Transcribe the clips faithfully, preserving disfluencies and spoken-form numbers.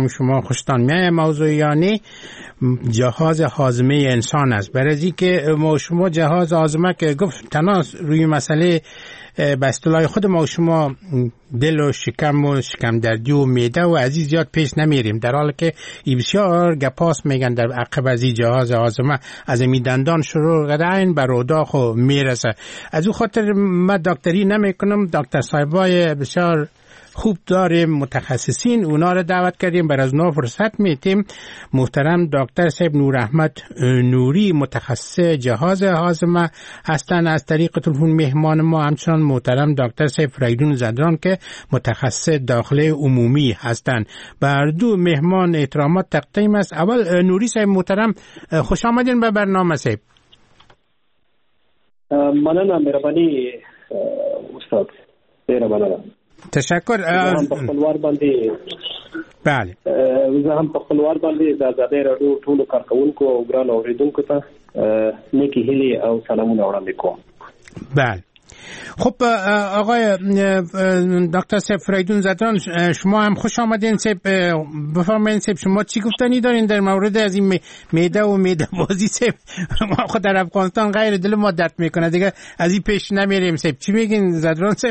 هم شما خوشتان میاد موضوع یعنی جهاز هاضمه انسان است. برای که ما شما جهاز هاضمه که گفت تنها روی مسئله به اصطلاح خود ما شما دل و شکم و شکم دردی و معده و از این زیاد پیش نمیریم، در حالی که ای بسیار گپاس میگن در عقب از این جهاز هاضمه از این دندان شروع قدرین بر روداخ و میرسه. از او خاطر من دکتری نمیکنم، دکتر صاحبای بسیار خوب داریم متخصصین، اونا رو دعوت کردیم، بر از اونا فرصت میتیم. محترم دکتر صاحب نور احمد نوری متخصص جهاز هاضمه هستن از طریق تلفن مهمان ما، همچنان محترم دکتر صاحب فریدون زدران که متخصص داخله عمومی هستن. بر دو مهمان احترامات تقدیم است. اول نوری صاحب محترم خوش آمدین به برنامه صاحب. مننه مهربانی استاد، ډیره مننه. تشکر. هم په خپلوار باندې بله زه هم په خپلوار باندې د آزادۍ راډیو ټولو کارکونکو او ګران اوریدونکو ته نیکی هیلې او سلامونه وړاندې کوم. بله خب آقای دکتر صاحب فریدون زدران شما هم خوش آمدین. صاحب بفرمایید صاحب شما چی گفتنی دارین در مورد از این معده و معده بازی؟ صاحب ما خود در افغانستان غیر دل ما درد میکنه دیگه، از این پیش نمیریم. صاحب چی میگین زدران صاحب؟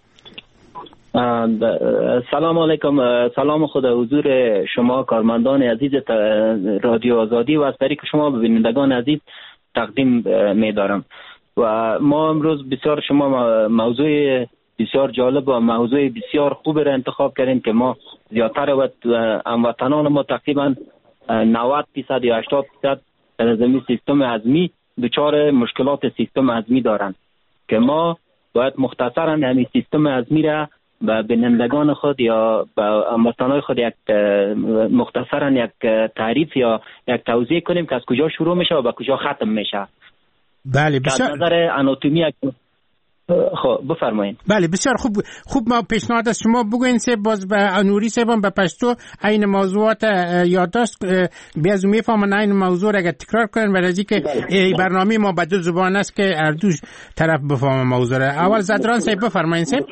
سلام علیکم، سلام خدا حضور شما کارمندان عزیز رادیو آزادی و از طریق شما بینندگان عزیز تقدیم می دارم. و ما امروز بسیار شما موضوع بسیار جالب و موضوع بسیار خوب را انتخاب کردیم که ما زیادتر و هموطنان ما تقریبا نود درصد یا هشتاد درصد در زمین سیستم هضمی دچار مشکلات سیستم هضمی دارند که ما باید مختصرا همین سیستم هضمی را به بینندگان خود یا به هموطنان خود یک مختصرا یک تعریف یا یک توضیح کنیم که از کجا شروع میشه و به کجا ختم میشه. بله بسیار از نظر آناتومی خب بفرمایید. بله بسیار خوب. خوب ما پیشنهاد از شما بگوین سه باز به نوری صاحب به پشتو این موضوعات یادداشت بیازو میفهمن این موضوع را اگر تکرار کنن، برای اینکه برنامه ما به دو زبان است که هر دو طرف بفهمن موضوع را. اول زدران صاحب بفرمایید صاحب.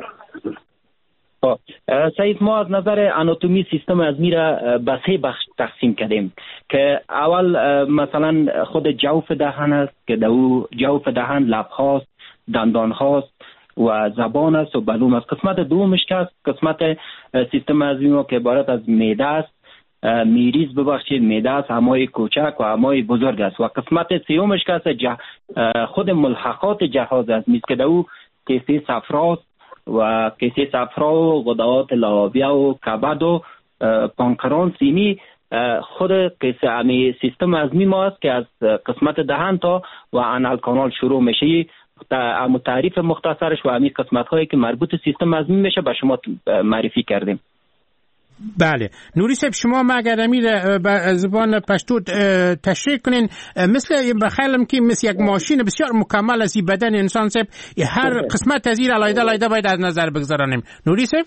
سعید ما از نظر آناتومی سیستم هضمی را به سه بخش تقسیم کردیم که اول مثلا خود جوف دهان است که دو جوف دهان لب هاست، دندان هاست و زبان است و بلوم است. قسمت دومش که است قسمت سیستم هضمی ما که عبارت از معده است، میریز ببخشید معده است، همای کوچک و همای بزرگ است. و قسمت سومش که است خود ملحقات جهاز هضمی است که دو کیسه صفراست و کیسه صفرا و غدات لابیا و کبد و پانکران سینی خود کیسه امی سیستم هضمی ما است که از قسمت دهان تا و انال کانال شروع میشه. اما تعریف مختصرش و امی قسمت هایی که مربوط سیستم هضمی میشه به شما معرفی کردیم. بله نوری صاحب شما ما اگر امیر به زبان پشتو تشریح کنین، مثل بخیلم که مثل یک ماشین بسیار مکمل از این بدن انسان صاحب هر قسمت از این علایده علایده باید از نظر بگذارانیم. نوری صاحب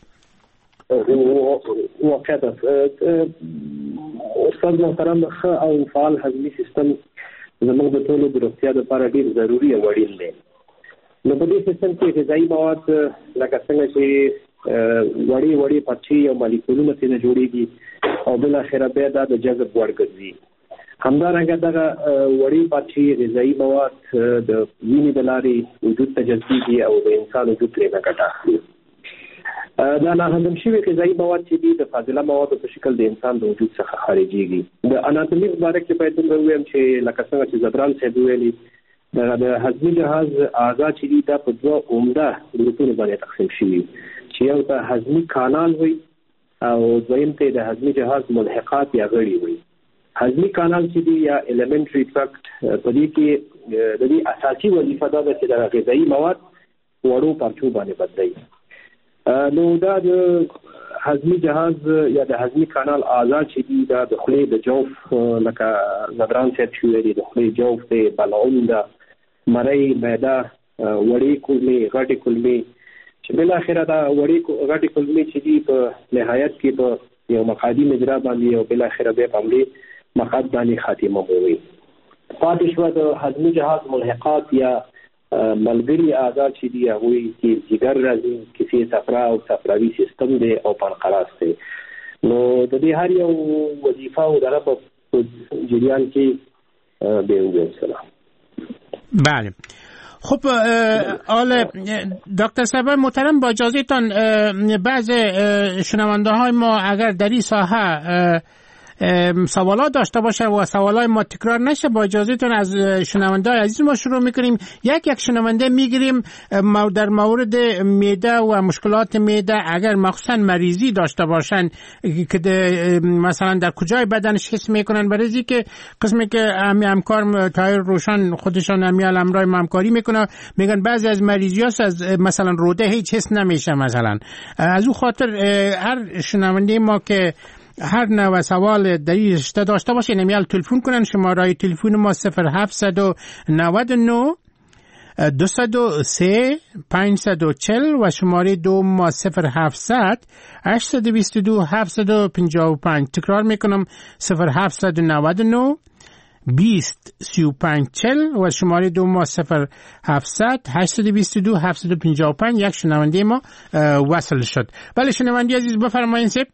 واقعیت است استاد محترم، ښه او فعال هضمي سیستم زموږ د ټولو د روغتیا لپاره ډېر ضروري او اړین دی. نو په دې سیستم کې غذایي مواد لکه څنګه چې وړي وړي پرچې او مالیکولونه ترې جوړېږي او بالاخره بیا دا د جذب وړ ګرځي. همدارنګه دغه وړي پرچې غذایي مواد د وینې د لارې وجود ته جذبېږي او د انسان وجود ترې نه ګټه اخلي. دا ناهضم شوي غذایي مواد چې دي د فاضله موادو په شکل د انسان د وجود څخه خارجېږي. د اناتومي په باره کې باید دومره ووایم چې لکه څنګه چې زدران صاحب ویلي د هضمي جهاز اعضا چې دي دا په دوه عمده ګروپونو باندې تقسیم شوي چې یو ته هضمي کانال وي او دویم ته د هضمي جهاز ملحقات یا غړي وي. هضمي کانال چې دی یا الیمنټري ټرکټ په دې کې د دې اساسي وظیفه دا ده چې د غذایي مواد وړو پرچو باندې بدلوي. نو دا د هضمي جهاز یا د هضمي کانال اعضا چې دي دا د خولې د جوف لکه زدران صاحب چې ویلي د خولې جوف دی، بلعوم ده، مرۍ، معده، وړې کولمې، غټې کولمې چې بالاخره دا وړې غټې کولمې چې دي په نهایت کې په یو مقعدي مجرا باندې او بالاخره بیا په همدې مقعد باندې خاتمه مومي. پاتې شوه د هضمي جهاز ملحقات یا ملګري اعضا چې دي هغوی کې ځیګر راځي، کیسې صفرا او صفراوي سیستم دی او پانقراس دی. نو د دې هر یو وظیفه او دغه په جریان کې به وګورئ. سلام. بله. خب آل دکتر صاحب محترم، با اجازهتان بعض شنونده های ما اگر در این ساحه سوالات داشته باشه و سوالای ما تکرار نشه، با اجازهتون از شنونده های عزیز ما شروع میکنیم. یک یک شنونده میگیریم در مورد معده و مشکلات معده، اگر مخصوصا مریضی داشته باشن که مثلا در کجای بدنش حس میکنن، برای که قسمی که همی همکار تایر روشن خودشان همی همراه همکاری میکنه، میگن بعضی از مریضی هست از مثلا روده هیچ حس نمیشه. مثلا از اون خاطر هر شنونده ما که هر نوع سوال در این رشته داشته باشه نمیال تلفن کنن. شماره تلفن ما صفر هفت نه نه دو سه پنج چهل و شماره دو ما صفر هفتصد هشت دویست و دو هفتصد و پنجاه و پنج. تکرار میکنم صفر هفت نه نه بیست سی و پنج چهل و شماره دو ما صفر هفتصد هشت دویست و دو هفتصد و پنجاه و پنج. یک شنونده ما وصل شد. بله شنونده عزیز بفرمایید. سب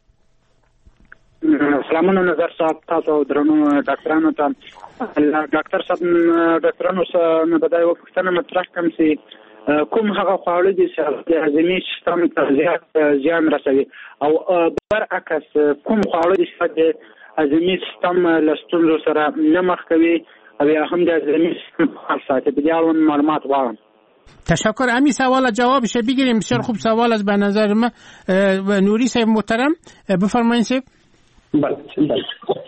سلامونه نظر صاحب، تاسو درنو ډاکټرانو ته. ډاکټر صاحب ډاکټرانو څخه به دا یوه پوښتنه مطرح کړم چې کوم هغه خواړه دي چې د هضمي سیستم ته زیات زیان رسوي او برعکس کوم خواړه دي چې د هضمي سیستم له ستونزو سره نه مخ کوي او یا هم د هضمي سیستم فعال ساتي؟ په دې اړوند معلومات غواړم. تشکر. امی سوال جوابش بگیریم. بسیار خوب سوال است به نظر من. نوری صاحب محترم بفرمایید. صاحب بله بله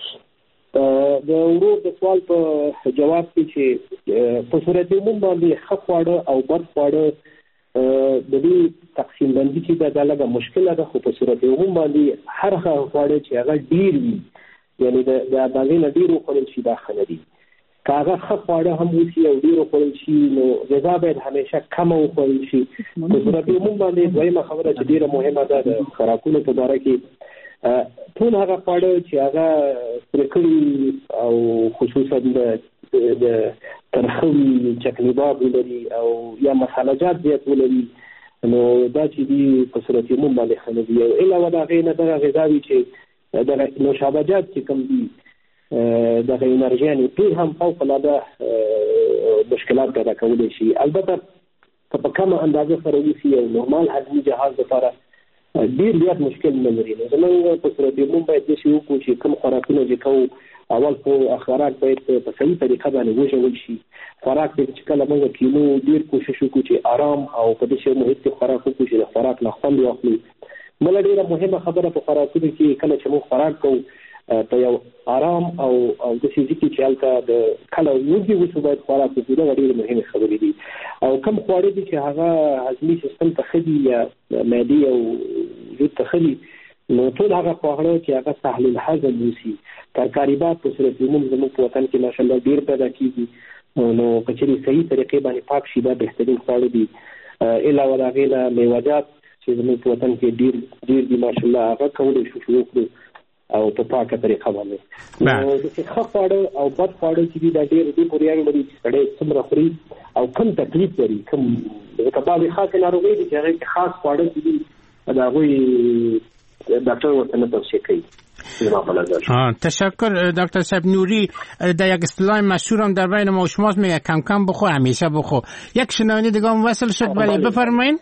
د ورور د سوال په جواب کې چې په صورت عموم باندې ښه خواړه او بد خواړه د دې تقسیم بندي کې دا لږه مشکله ده، خو په صورت عموم باندې هر هغه خواړه چې هغه ډیر وي، یعنی د اندازې نه ډیر وخوړل شي دا ښه نه دي. که هغه ښه خواړه هم وشي او ډیر وخوړل شي نو غذا باید همیشه کمه وخوړل شي. په صورت عموم باندې دویمه خبره چې ډیره مهمه ده د خوراکونو په باره کې، ټول هغه خواړه چې هغه پرې کړي او خصوصا د ترخوي چکنیباب ولري او یا مساله جات زیات ولري نو دا چې دي په صورت عموم باندې ښه نه دي. او علاوه د هغې نه دغه غذاوي چې دغه نوشابه جات چې کوم دي دغه انرژیانې ټول هم فوق العاده مشکلات پیدا کولی شي. البته که په کمه اندازه سره وشي او نورمال هضمي جهاز لپاره ډېر زیات مشکل نه لري. نو زموږ په صورت عموم باید داسې وکړو چې کوم خوراکونه چې کوو اول خو خوراک باید په صحیح طریقه باندې وژول شي. خوراک چې کله موږ کینو ډېر کوشش وکړو چې آرام او په داسې محیط کې خوراک وکړو چې د خوراک نه خوند واخلو. بله ډېره مهمه خبره په خوراکونو کې کله چې موږ خوراک کوو په یو آرام او او داسې ځای کې چې هلته د کله وږي وشو باید خوراک وکړو. دا ډېرې مهمې خبرې دي. او کوم خواړه دي چې هغه هضمي سیستم ته ښه دي یا معدې او وجود ته ښه دي نو ټول هغه خواړه چې هغه سهل الهضم اوسي. ترکاریبات په صورت عموم زموږ په وطن کې ماشاءالله ډېر پیدا کېږي نو که چېرې صحیح طریقې باندې پاک شي دا بهترین خواړه دي. علاوه د هغې نه میوه‌جات چې زموږ په وطن کې ډېر ډېر دي ماشاءالله هغه کولی شو شروع کړو او په پاکه طریقه باندې. نو داسې ښه خواړه او بد خواړه چې دي دا ډېر دې پورې اړه لري چې سړی څومره خوري او کوم تکلیف لري. کوم لکه بعضې خاصې ناروغۍ دي چې هغې کې خاص خواړه چې دي د هغوی ډاکټر ورته نه توصیه کوي. تشکر دکتر صاحب نوری. در یک اصطلاح مشهور هم در بین ما و شماست میگه کم کم بخو همیشه بخو. یک شنونده دیگه هم وصل شد. بله بفرمایید.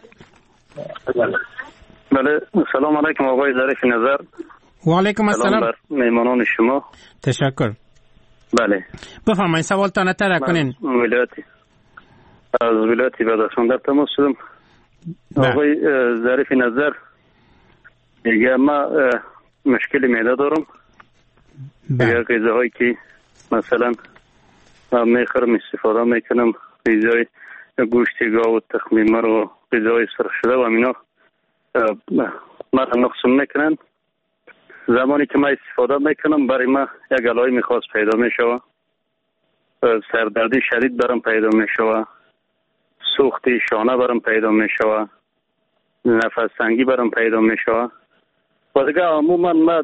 بله سلام علیکم آقای ظریف نظر. و علیکم السلام. سلام بر میمانان شما. تشکر. بله بفرمایید سوالتان اطرح کنین. ولایتی از ولایتی بدخشان در تماس شدم. آقای ظریف نظر میگه ما مشکل معده دارم. یا غذاهایی که مثلا میخورم استفاده میکنم غذای گوشت گاو و تخم مرغ و غذای سرخ شده و اینا مرا نقص میکنن. زمانی که من استفاده میکنم برای ما یک علائم خاص پیدا میشوه. سردردی شدید برام پیدا میشوه، سوخت شانه برام پیدا میشوه، نفس تنگی برام پیدا میشوه. و دیگه عموما من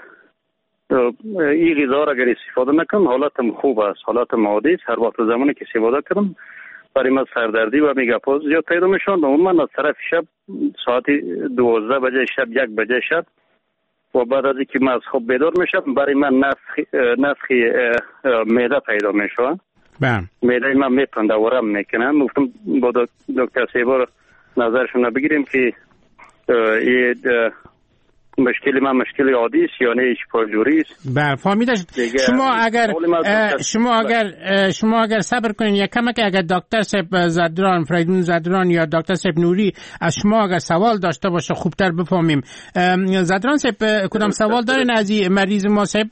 این غذا را اگر استفاده نکنم حالتم خوب است، حالتم عادی است. هر وقت زمانی که استفاده کنم برای من سردردی و میگاپا زیاد پیدا میشوند. عموما از طرف شب ساعت دوازده بجه شب یک بجه شب و بعد از اینکه من از خواب بیدار میشم برای من نفخ نفخ معده پیدا میشه. بله. معده من میپنده ورم میکنم. گفتم با دکتر سیبا نظرشون بگیریم که این مشکلی من مشکلی عادی است یا نه ایش پرجوری است. بله فهمیدم. شما اگر شما اگر شما اگر صبر کنین یک کمک اگر دکتر صاحب زدران فریدون زدران یا دکتر صاحب نوری از شما اگر سوال داشته باشه خوبتر بفهمیم. زدران صاحب کدام سوال دارین از این مریض ما صاحب؟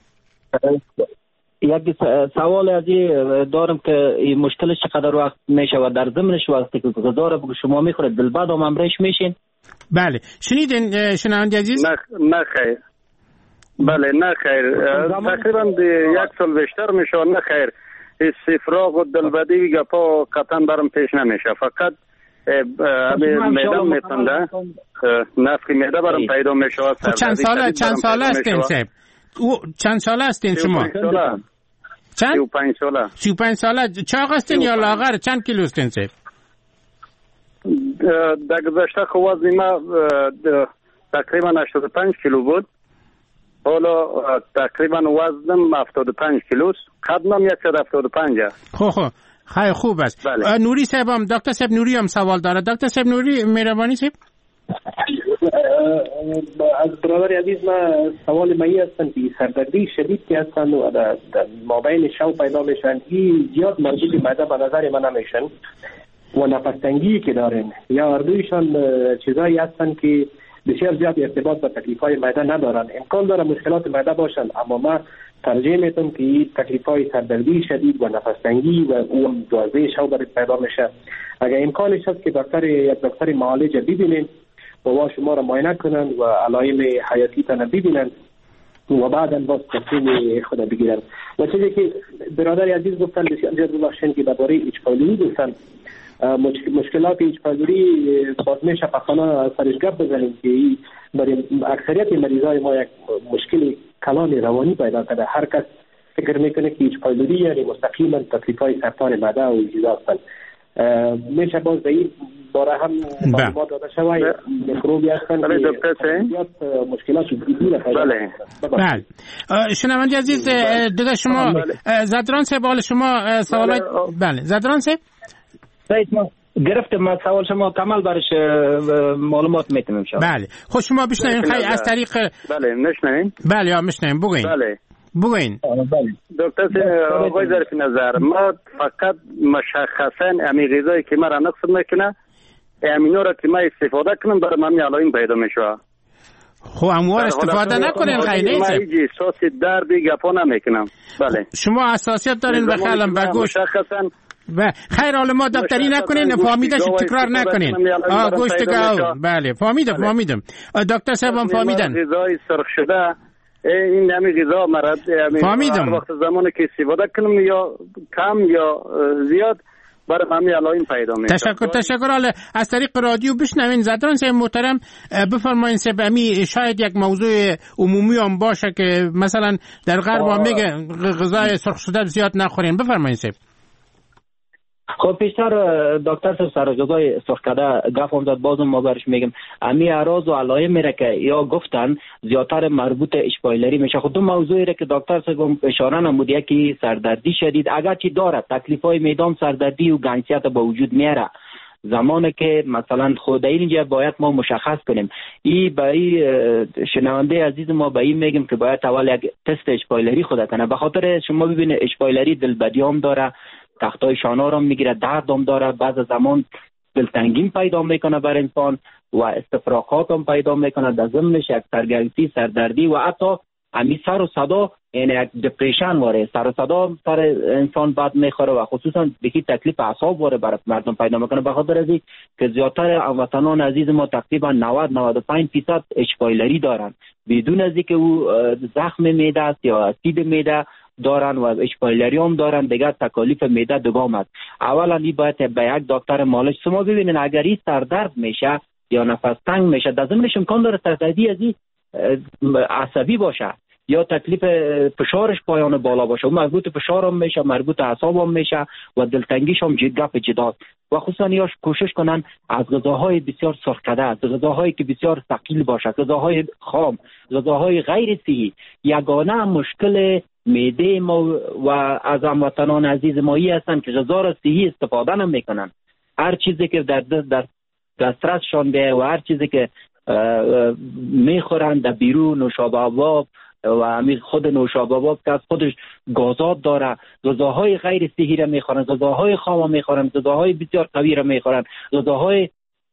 یک سوال از دارم که این مشکلش چقدر وقت میشه و در ضمنش وقتی که غذا رو شما میخورید دل بعد هم امرش میشین؟ بله شنیدین شنونده عزیز؟ نه نه خیر. بله نه خیر تقریبا یک سال بیشتر میشه. نه خیر استفراغ و دلبدی گپا قطعا برام پیش نمیشه. فقط معده میپنده نفخ معده برام پیدا میشه. چند ساله چند ساله هستین صاحب؟ او چند ساله هستین شما؟ چند؟ سی و پنج ساله. سی و پنج ساله. چاق هستین یا لاغر؟ چند کیلو هستین صاحب؟ در گذشته خب وزن ما تقریبا هشتاد و پنج کیلو بود. حالا تقریبا وزنم هفتاد و پنج کیلوست. قدمم صد و هفتاد و پنج است. خب خب خیلی خوب است. بله. نوری صاحب هم دکتر صاحب نوری هم سوال داره. دکتر صاحب نوری مهربانی صاحب. از برادر عزیز ما سوال مایی هستن که سردردی شدید که هستن و در مابین شو پیدا میشن این زیاد مربوط به معده به نظر من نمیشن و نفس تنگی که دارن یا اردویشان چیزایی هستن که بسیار زیاد ارتباط با تکلیف‌های معده ندارن. امکان داره مشکلات معده باشن اما ما ترجیح میدم که این تکلیف‌های سردردی شدید و نفس تنگی و اون دوازده شو برای پیدا میشه. اگر امکانش هست که دکتر یا دکتر معالج ببینین و شما را معاینه کنند و علائم حیاتی تان ببینند و بعدا باز تصمیم خود بگیرند. و چیزی که برادر عزیز گفتن بسیار زیاد باشن که درباره ایچ پایلوری گفتن مشکلات ایچ پایلوری باز میشه پخانه سرش گپ بزنیم که برای اکثریت مریضای ما یک مشکل کلان روانی پیدا کرده. هر کس فکر میکنه که ایچ پایلوری یعنی مستقیما تکلیف‌های سرطان معده و چیزا هستند. میشه باز به این باره هم معلومات داده شود میکروبی هستند که مشکلات جدی بله بله. شنونده عزیز دیگه شما زدران صاحب شما سوالات بله زدران صاحب ما گرفتم ما سوال شما کامل برش معلومات میتونم شما. بله خب شما بشنوین خیلی از طریق بله نشنوین بله یا میشنوین بگوین بله بگوین دکتر آقای ظریف نظر ما فقط مشخصا امی غذایی که مرا نقص میکنه امینو را که ما استفاده کنم برای من علائم پیدا میشه. خب اموار استفاده نکنین خیلی نیست. من هیچ احساس دردی گپا نمیکنم. بله شما حساسیت دارین به خیالم به گوشت مشخصا و خیر حال ما دکتری نکنین فهمیدش تکرار نکنین. آ گوشت گاو بله فهمیدم فهمیدم دکتر صاحب هم فهمیدن. غذای سرخ شده این نمی غذا مرد فهمیدم وقت زمانی که استفاده کنم یا کم یا زیاد برای همین علائم پیدا میشه. تشکر تشکر. حالا از طریق رادیو بشنوین زدران صاحب محترم بفرمایین صاحب امی شاید یک موضوع عمومی هم باشه که مثلا در غرب هم میگه غذای سرخ شده زیاد نخورین. بفرمایین صاحب. خب پیشتر دکتر صاحب سر غذای سرخ کرده گفتم داد بازم ما برش میگم امی اعراض و علائم میره که یا گفتن زیادتر مربوط اشپایلری میشه. خود دو موضوعی را که دکتر صاحب اشاره نمود یکی سردردی شدید اگرچه داره تکلیفای میدان سردردی و گنگسیت با وجود میاره زمانی که مثلا خود اینجا باید ما مشخص کنیم ای با ای شنونده عزیز ما با این میگم که باید اول یک تست اشپایلری خود کنه. به خاطر شما ببینید اشپایلری دلبدی هم داره تختای شانا رو میگیره درد هم داره بعض زمان دلتنگی پیدا میکنه بر انسان و استفراغات هم پیدا میکنه در ضمنش یک سرگرمی سردردی و حتی امی سر و صدا یعنی یک دپریشن واره سر و صدا سر انسان بد میخوره و خصوصا بکی تکلیف اعصاب واره برای مردم پیدا میکنه. به خاطر ازی که زیادتر هموطنان عزیز ما تقریبا نود تا نود و پنج درصد اشپایلری دارن بدون از اینکه او زخم معده است یا اسید معده دارن و اشپایلری هم دارن دیگه تکالیف معده دوام است. اولا این باید به یک دکتر معالج شما ببینین اگر این سردرد میشه یا نفس تنگ میشه در ضمنش امکان داره سردردی از این عصبی باشه یا تکلیف فشارش پایان بالا باشه و مربوط فشار هم میشه مربوط اعصاب هم میشه و دلتنگیش هم گپ جداست. و خصوصا یاش کوشش کنن از غذاهای بسیار سرخکده، از غذاهایی که بسیار ثقیل باشه، غذاهای خام، غذاهای غیر صحی. یگانه مشکل معده ما و از هموطنان عزیز مایی هستند که غذا را صحی استفاده نمیکنن. هر چیزی که در در دسترسشان به و هر چیزی که میخورن در بیرون، نوشابه آب و همین خود نوشابه آب که از خودش گازات داره، غذاهای غیر صحی را میخورن، غذاهای خام میخورن، غذاهای بسیار قوی را میخورن، غذاهای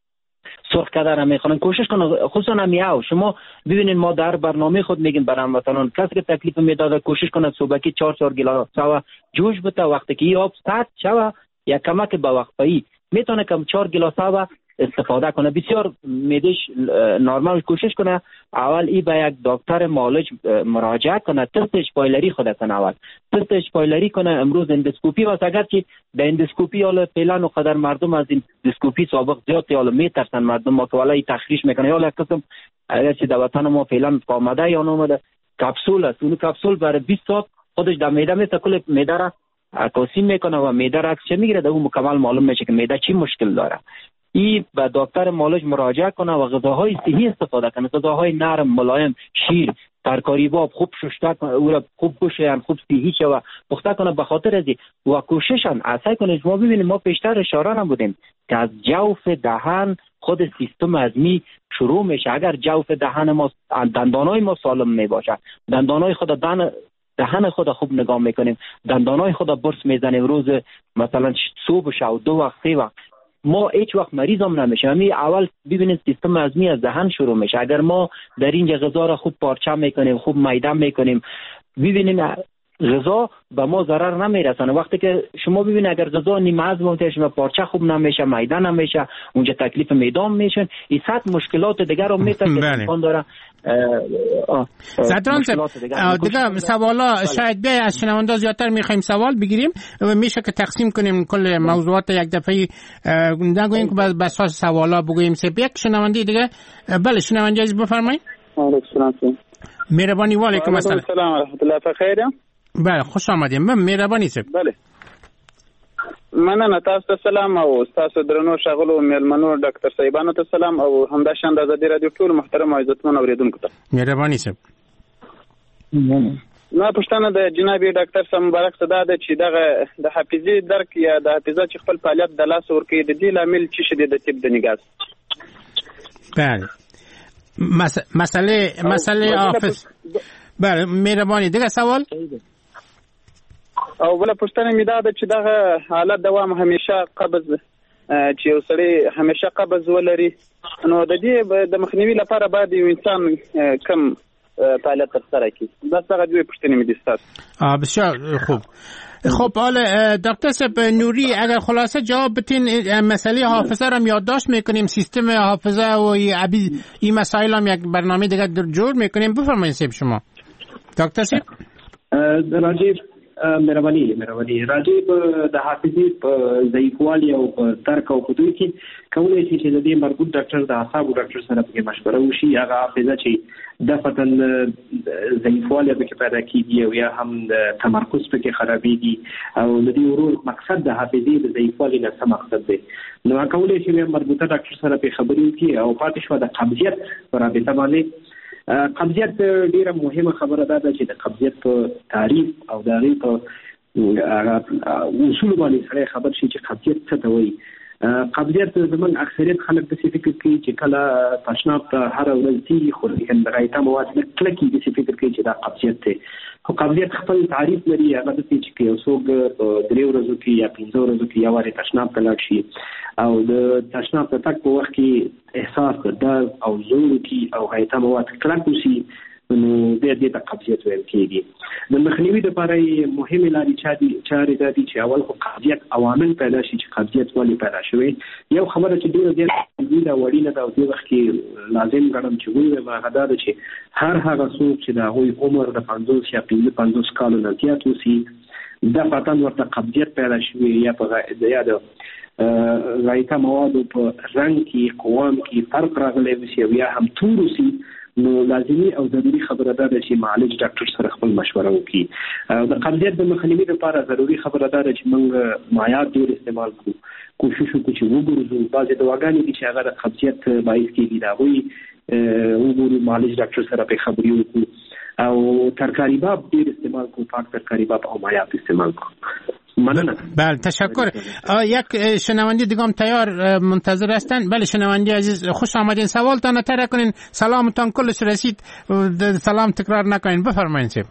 سرخ کرده را میخورن. کوشش کنن خصوصا همیاو. شما ببینید ما در برنامه خود میگیم برای هموطنان کسی که تکلیف میداده کوشش کنه صبحی چهار چهار گلاس جوش بده، وقتی که آب سرد شوه یا کمک به وقفه‌ای میتونه کم چهار گلاس آب استفاده کنه. بسیار میدش نرمال کوشش کنه اول ای به یک دکتر معالج مراجعه کنه، تست اشپایلری خود کنه، اول تست اشپایلری کنه. امروز اندوسکوپی واسه اگر که در اندوسکوپی حالا فعلا و قدر مردم از این اندوسکوپی سابق زیاد حالا میترسن مردم، ما که والا تخریش میکنه یا قسم اگر چه در وطن ما فعلا آمده یا نامده کپسول است، اون کپسول برای بیست ساعت خودش در معده میته، کل معده را توصیل میکنه و معده را عکس میگیره، در اون مکمل معلوم میشه که معده چی مشکل داره. ای به دکتر معالج مراجعه کنه و غذاهای صحی استفاده کنه، غذاهای نرم ملایم، شیر، ترکاری باب خوب شسته کنه، او را خوب بشه، خوب صحی شه و پخته کنه. به خاطر ازی و کوششن اسای کنه. ما ببینیم ما پیشتر اشاره نمودیم که از جوف دهن خود سیستم هضمی شروع میشه. اگر جوف دهن ما دندانای ما سالم میباشه، دندانای خود دهن دهن خود خوب نگاه میکنیم، دندانای خود برس میزنیم روز مثلا صبح شو دو وقت سه وقت، ما هیچ وقت مریض هم نمیشه. همین اول ببینید سیستم هضمی از دهن شروع میشه. اگر ما در اینجا غذا را خوب پارچه میکنیم، خوب میده میکنیم، ببینید غذا به ما ضرر نمیرسونه. وقتی که شما ببینید اگر غذا نیم هضم باشه، شما پارچه خوب نمیشه، میده نمیشه، اونجا تکلیف معده میشن، این صد مشکلات دیگر رو میتونه که امکان داره. صدران دیگه سوالا شاید بیای از شنونده زیادتر میخوایم سوال بگیریم، میشه که تقسیم کنیم کل موضوعات یک دفعه، نگوییم که بس اساس سوالا بگوییم. سه یک شنونده دیگه. بله شنونده عزیز بفرمایید. علیکم مهربانی. و علیکم السلام. سلام و رحمت الله. بخیر. بله خوش آمدیم. مهربانی سه. بله مننه. تاسو ته سلام او تاسو درنو شغلو میلمنو ډاکټر صاحبانو ته سلام او همداشان د ازادي رادیو ټول محترم عزتمن اوریدونکو ته مهرباني سه. نه پښتنه د جناب ډاکټر صاحب مبارک صدا ده چې دغه د حافظي درک یا د حافظه چې خپل فعالیت د لاس ورکې د دې لامل چې شدید د طب د نگاز. بله مسئله مسئله حافظ. بله مهرباني. دیگه سوال او بل پښتنه می دا ده چې دغه حالت دوام همیشه قبض چې یو سړی همیشه قبض ولري، نو د دې د مخنیوي لپاره باید یو انسان کم فعالیت ترسره کړي. دا څنګه دوی پښتنه می دي ستاسو؟ آ بسیار خوب. خب حالا دکتر صاحب نوری اگر خلاصه جواب بدین مسئله حافظه را یادداشت میکنیم، سیستم حافظه و این مسائل هم یک برنامه دیگه جور میکنیم. بفرمایید صاحب شما دکتر صاحب. راجب مهرباني مهرباني راجب د حافظي په ضعیفوالي او په ترک او په دوی کې کولای شي چې د دې مربوط ډاکټر د اعصابو ډاکټر سره په مشوره وشي. هغه حافظه چې د فتن ضعیفوالي به پیدا کیږي او یا هم تمرکز په کې خرابېږي او د دې ورور مقصد د حافظي د ضعیفوالي نه څه مقصد دی، نو کولای شي مربوطه ډاکټر سره په خبرې وکړي او پاتې شو د قبضیت پر رابطه باندې. قبضیت ډیره مهمه خبره ده چې د قبضیت په تعریف او د هغې په اصول باندې سره خبر شي چې قبضیت څه ته وایي. قبضیت زموږ اکثریت خلک داسې فکر کوي چې کله تشناب ته هره ورځ ځي خو د غایطه مواد لږ کلکې داسې فکر کوي چې دا قبضیت دی. خو قبضیت خپل تعریف لري. هغه داسې چې یو څوک په درې ورځو کې یا پنځه ورځو کې یو وارې تشناب ته لاړ شي او د تشناب ته تګ په وخت کې احساس د درد او زور کې او غایطه مواد کلک وشي، نو د دې ته قبضیت ویل کېږي. د مخنیوي لپاره مهمه لارې چارې دا دي چې اول خو قبضیت عوامل پیدا شي چې قبضیت ولې پیدا شوی. یو خبره چې ډېره زیاته دا وړینه ده او دې وخت کې لازم ګڼم چې ووایم هغه دا ده چې هر هغه څوک چې د هغوی عمر د پنځوس یا پنځه پنځوس کالو نه زیات اوسي د فتن ورته قبضیت پیدا شوی یا په یا د غایطه موادو په رنګ کې قوام کې فرق راغلی وسي او یا هم تور وسي، نو لازمي او ضروري خبره ده چې معالج ډاکټر سره خپل مشوره وکړي. د قبضیت د مخنیوي لپاره ضروري خبره ده چې موږ مایعات ډېر استعمال کړو، کوشش وکړو چې وګورځو. بعضې دواګانې دي چې هغه د قبضیت باعث کېږي، د هغوی وګورو، معالج ډاکټر سره پرې خبرې وکړو، او ترکاری باب ډېر استعمال کړو، پاک ترکاری باب او مایعات استعمال کړو. ممنونم. بله تشکر. یک شنونده دیگه هم تیار منتظر هستن. بله شنونده عزیز خوش آمدین، سوالتان تر کنین، سلامتان کلش رسید، سلام تکرار نکنین، بفرمایید. سیب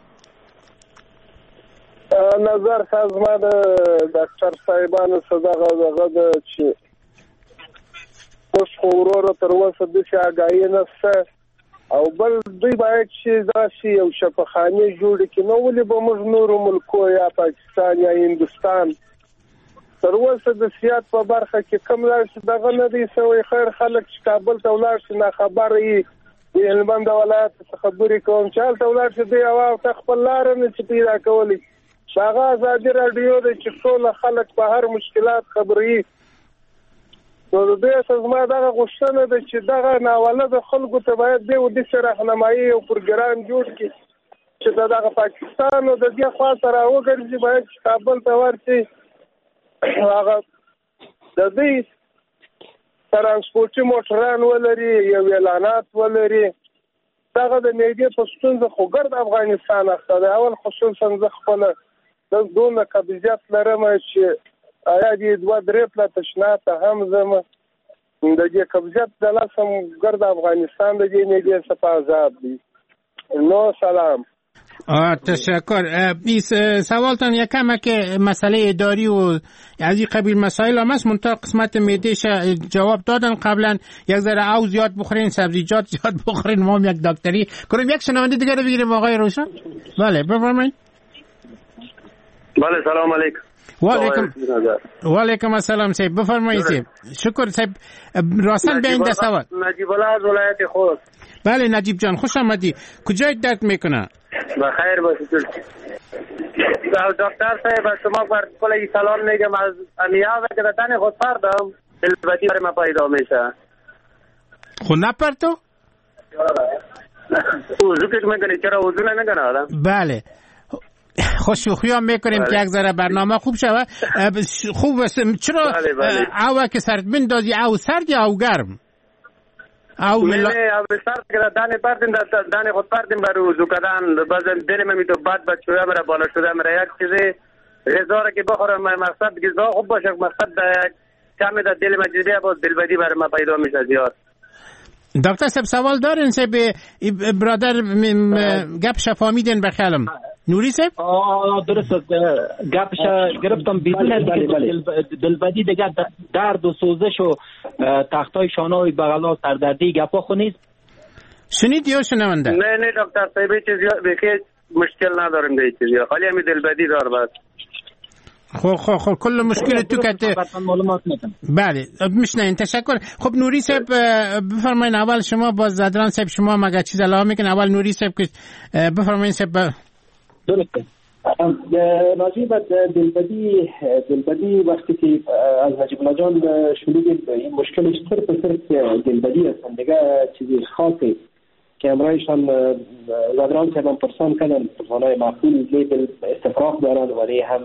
نظر خدمت دکتر صاحبان صدقه دغه چې اوس خورو تر اوسه د شاګای نفسه او بل دوی باید چې داسې یو شفاخانه جوړ کړي، نو ولې به موږ نورو ملکو یا پاکستان یا هندوستان تر اوسه د سیاحت په برخه کې کم لاړ شي دغه نه دی سوی. خیر خلک چې کابل ته ولاړ شي نه خبر یې د هلمند ولایت څخه خبرې کوم چې هلته ولاړ شي دی او ته خپل لاره نه چې پیدا کولی. هغه ازادي راډیو دی چې ټول خلک په هر مشکلات خبري. نو د دې اساس ما دغه غوښتنه ده چې دغه ناوله د خلکو ته باید دی د سره راهنمایي او پروګرام جوړ کړي چې دغه پاکستان او د دې خوا سره وګرځي، باید کابل ته ورسي، هغه د دې ترانسپورټي موټران ولري، یو اعلانات ولري. دغه د میډیا په ستونزه خو ګرد افغانستان اخته ده. اول خصوصا زه خپل د دونه قبضیت لرم چې آیا دې دوه درې پله تشناته هم زم د دې قبضیت د لاسم ګرد افغانستان د دې میډیا څخه آزاد دي. نو سلام. تشکر. بیس سوالتان یکم که مسئله اداری و از این قبیل مسائل هم هست، منطقه قسمت میدهش جواب دادن قبلا. یک ذره او زیاد بخورین، سبزیجات زیاد بخورین، ما هم یک دکتری کنیم. یک شنونده دیگر رو بگیریم آقای روشن. بله بفرمایید. بله سلام علیکم. وعلیکم وعلیکم السلام صاحب، بفرمایید صاحب. شکر صاحب. راستن به این ده سوال. نجیب الله از ولایت خوست. بله نجیب جان خوش آمدی. کجای درد میکنه؟ بخیر باشید. دکتر صاحب شما بر کل ای سلام میگم. از امیازه که دتن خود پردم دلبدی برای ما پیدا میشه. خود نپرتو؟ وضو که میکنی چرا وضو نمیکنه آدم؟ بله خوشوخی هم میکنیم که یک ذره برنامه خوب شود. خوب است. چرا او که سرد بندازی او سرد یا او گرم؟ او نه او سرد که دانه پردیم دانه خود پردیم برای وضو کردن. بعضی دلم می تو بد بد شده مرا بالا شده مرا یک چیزی غذا را که بخورم مقصد غذا خوب باشه، مقصد کمی در دل مجیده باز دلبدی برای ما پیدا میشه زیاد. دکتر صاحب سوال دارین صاحب برادر گپ فهمیدین بخیالم نوری صاحب؟ آه درست است. گپش گرفتم بدون دلبدی دیگه درد و سوزش و تختای شانه بغلا سردردی گپا خو نیست. شنید یا شنونده؟ نه نه دکتر صاحب چیزی بخیر مشکل ندارم دیگه چیزی خالی همین دلبدی دار بس. خب خب خب کل مشکل تو که بله میشنین. تشکر. خب نوری صاحب بفرمایید. اول شما باز زدران صاحب شما مگه چیز علاوه میکنه. اول نوری صاحب که بفرمایید صاحب. درسته. راجع به دلبدی دلبدی وقتی که از نجیب الله جان شنیدیم این مشکلش صرف و صرف دلبدی است دیگه چیزی خاصی که امرایشان زدران صاحب هم پرسان کردن پرسانهای معقول لیبل استفراغ دارن ولی هم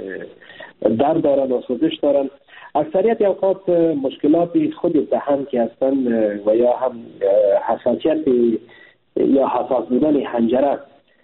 درد دارن و سوزش دارن. اکثریت اوقات مشکلات خود دهان که هستن و یا هم حساسیت یا حساس بودن حنجره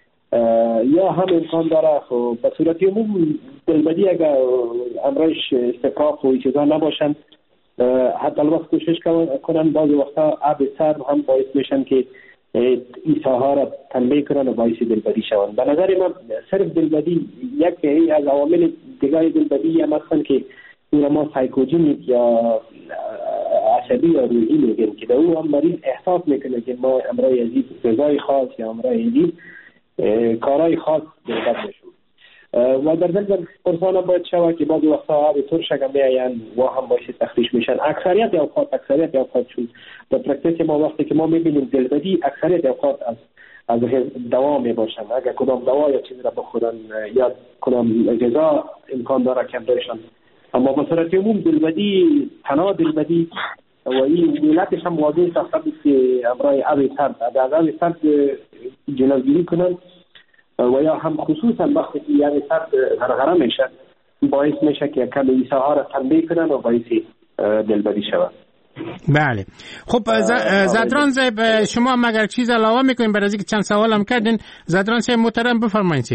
یا هم امکان داره. خب به صورت عموم دلبدی اگر امرایش استفراغ و چیزا نباشن حتی البته کوشش کنن بعضی وقتا آب سرد هم باعث میشن که ایسا ها را تنبیه کنن و باعث دلبدی شون. به نظر من صرف دلبدی یک از عوامل دیگه دلبدی هم هستن که اون ما سایکوجینیک یا عصبی یا روحی میگن که در او هم مریض احساس میکنه که ما امرای عزیز غذای خاص یا امرای عزیز کارهای خاص دلبد بشون و در دل پرسان باید شود که بعضی وقتا آب ترش اگر میاین و هم باعث تخریش میشن. اکثریت اوقات اکثریت اوقات چون در پرکتیک ما وقتی که ما میبینیم دلبدی اکثریت اوقات از از دوا میباشن. اگر کدام دوا یا چیزی را بخورن یا کدام غذا امکان داره کم دارشن. اما به صورت عموم دلبدی تنها دلبدی و این ملتش هم واضح ساخته بود که امرای آب سرد از آب سرد جلوگیری کنن و یا هم خصوصا وقتی که آب سرد غرغره میشه باعث میشه که کم ایسه ها را تنبیه کنن و باعث دلبری شود. بله خب زدران صاحب شما مگر چیز علاوه میکنین برای اینکه چند سوال هم کردین؟ زدران صاحب محترم بفرمایید.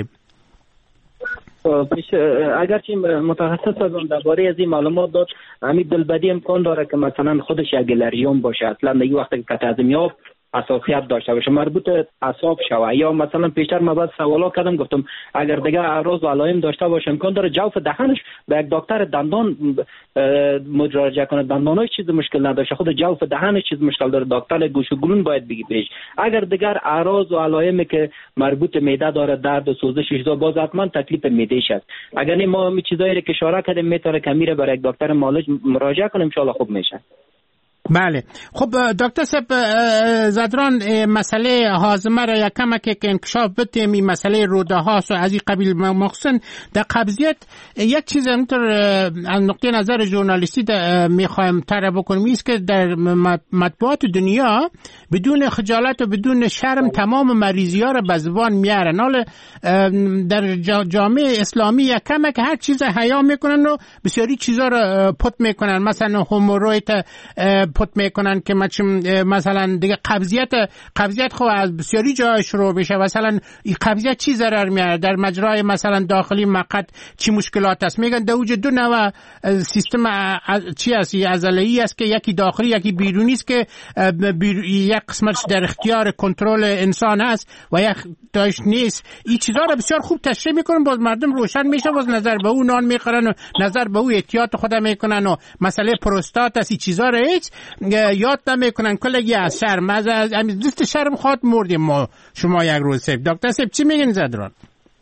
پیش اگرچه متخصص هستم درباره از این معلومات داد، همین دلبدی امکان داره که مثلا خودش یک الرژیوم باشه، اصلا میگه وقتی که تضمیاب حساسیت داشته باشه مربوط اعصاب شوه، یا مثلا پیشتر من بعد سوالا کردم گفتم اگر دیگه اعراض و علائم داشته باشه امکان داره جوف دهنش به یک دکتر دندان مراجعه کنه، دندانش چیز مشکل نداشته، خود جوف دهنش چیز مشکل داره، دکتر گوش و گلون باید بگی بهش. اگر دیگر اعراض و علائمی که مربوط معده داره، درد و سوزش چیزا، باز حتما تکلیف معده شد. اگر نه ما می چیزایی که اشاره کردیم میتونه که میره برای یک دکتر معالج مراجعه کنه ان شاء الله خوب میشه. بله خب دکتر صاحب زدران مسئله هاضمه را یک کمک که انکشاف بدیم، این مسئله روده هاست و از این قبیل، مخصوصا در قبضیت یک چیز همینطور از نقطه نظر ژورنالیستی میخوایم طرح بکنیم است که در مطبوعات دنیا بدون خجالت و بدون شرم تمام مریضی ها را به زبان میارن. حالا در جامعه اسلامی یک کمک هر چیز حیا میکنن و بسیاری چیزا را پت میکنن، مثلا هموروید پت میکنن که مثلا دیگه قبضیت قبضیت خو از بسیاری جای شروع بشه، مثلا این قبضیت چی ضرر میاره در مجرای مثلا داخلی مقعد چی مشکلات است. میگن در وجود دو نوع سیستم چی است، عضله‌ای است که یکی داخلی یکی بیرونی است که یک قسمتش در اختیار کنترل انسان است و یک داش نیست. این چیزا رو بسیار خوب تشریح میکنن، باز مردم روشن میشه، باز نظر به اون نان میخورن و نظر به اون احتیاط خود میکنن و مسئله پروستات است، این چیزا رو هیچ یاد نمیکنن. کلگی از شرم از از دوست شرم خواهد مردیم ما شما یک روز. سیب دکتر سیب چی میگین زدران؟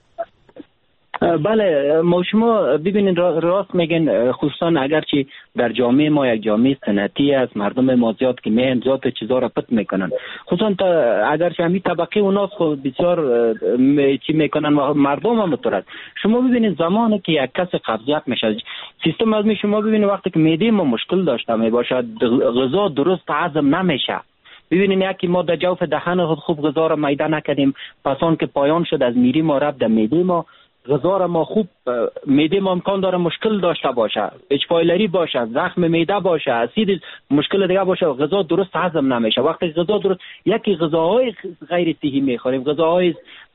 بله ما شما ببینید راست میگن، خصوصا اگرچه در جامعه ما یک جامعه سنتی است، مردم ما زیاد که میان زیاد چیزا را پت میکنن، خصوصا اگرچه همین طبقه اوناس خود بسیار چی میکنن مردم هم بطورد. شما ببینید زمانی که یک کس قبضیت میشه سیستم هضمی، شما ببینید وقتی که معده ما مشکل داشته می باشد غذا درست هضم نمیشه. ببینید یکی ما در جوف دهن خود خوب غذا را میده نکردیم، پسان که پایان شد از میری ما رفت در معده ما، غذا را ما خوب معده ما امکان داره مشکل داشته باشه، اچپایلری باشه، زخم معده باشه، اسید مشکل دیگه باشه، غذا درست هضم نمیشه. وقتی غذا درست یکی غذاهای غیر صحی میخوریم، غذاهای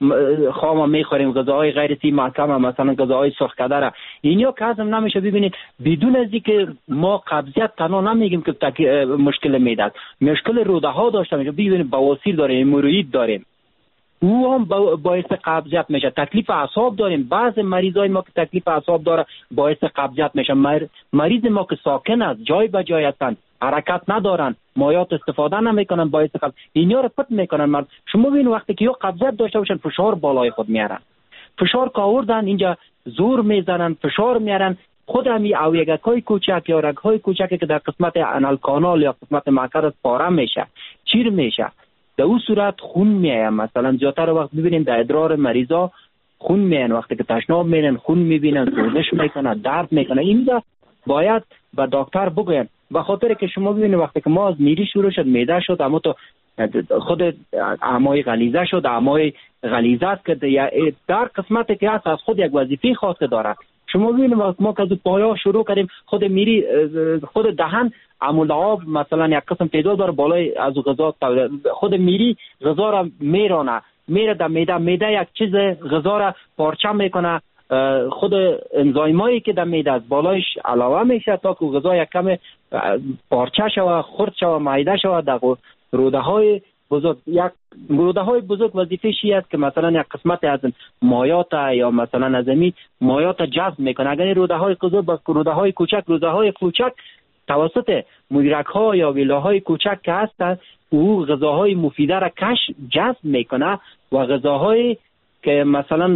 خام میخوریم، غذاهای غیر صحی محکم مثلا غذاهای سرخ کدر، اینا که هضم نمیشه. ببینید بدون از اینکه ما قبضیت تنها نمیگیم که تک... مشکل معده است، مشکل روده ها داشته میشه. ببینید بواسیر داریم، هموروئید داریم، او هم باعث قبضیت میشه. تکلیف اعصاب داریم، بعض مریضای ما که تکلیف اعصاب داره باعث قبضیت میشه. مر... مریض ما که ساکن است، جای به جای هستند، حرکت ندارن، مایات استفاده نمیکنن، باعث قبض اینا رو پت میکنن. مرد شما ببین وقتی که یا قبضیت داشته باشن فشار بالای خود میارن، فشار که آوردن اینجا زور میزنن، فشار میارن، خود همی اویگک‌های کوچک یا رگ‌های کوچکی که در قسمت انال کانال یا قسمت معکر پاره میشه، چیر میشه، در اون صورت خون میایم. مثلا زیادتر وقت ببینیم در ادرار مریضا خون میاین، وقتی که تشناب میرن خون میبینن، سوزش میکنه، درد میکنه، اینجا باید به دکتر بگوین. به خاطر که شما ببینید وقتی که ما از میری شروع شد، معده شد، اما تو خود اعمای غلیظه شد، اعمای غلیظه است که در قسمتی که هست از خود یک وظیفه خاص داره. شما ببینید ما که از پایا شروع کردیم، خود میری خود دهن عمود آب مثلا یک قسم پیدا داره بالای از غذا، خود میری غذا را میرانه، میره در معده، معده یک چیز غذا را پارچه میکنه، خود انزایمایی که در معده است بالایش علاوه میشه تا که غذا یک کم پارچه شوه، خرد شوه، معده شوه. در روده های بزرگ یک روده های بزرگ وظیفه شی است که مثلا یک قسمت از مایات یا مثلا از می مایات جذب میکنه. اگر روده های بزرگ با روده های کوچک، روده های کوچک توسط مویرک ها یا ویلاهای کوچک که هستند او غذاهای مفیده را کش جذب میکنه و غذاهای که مثلا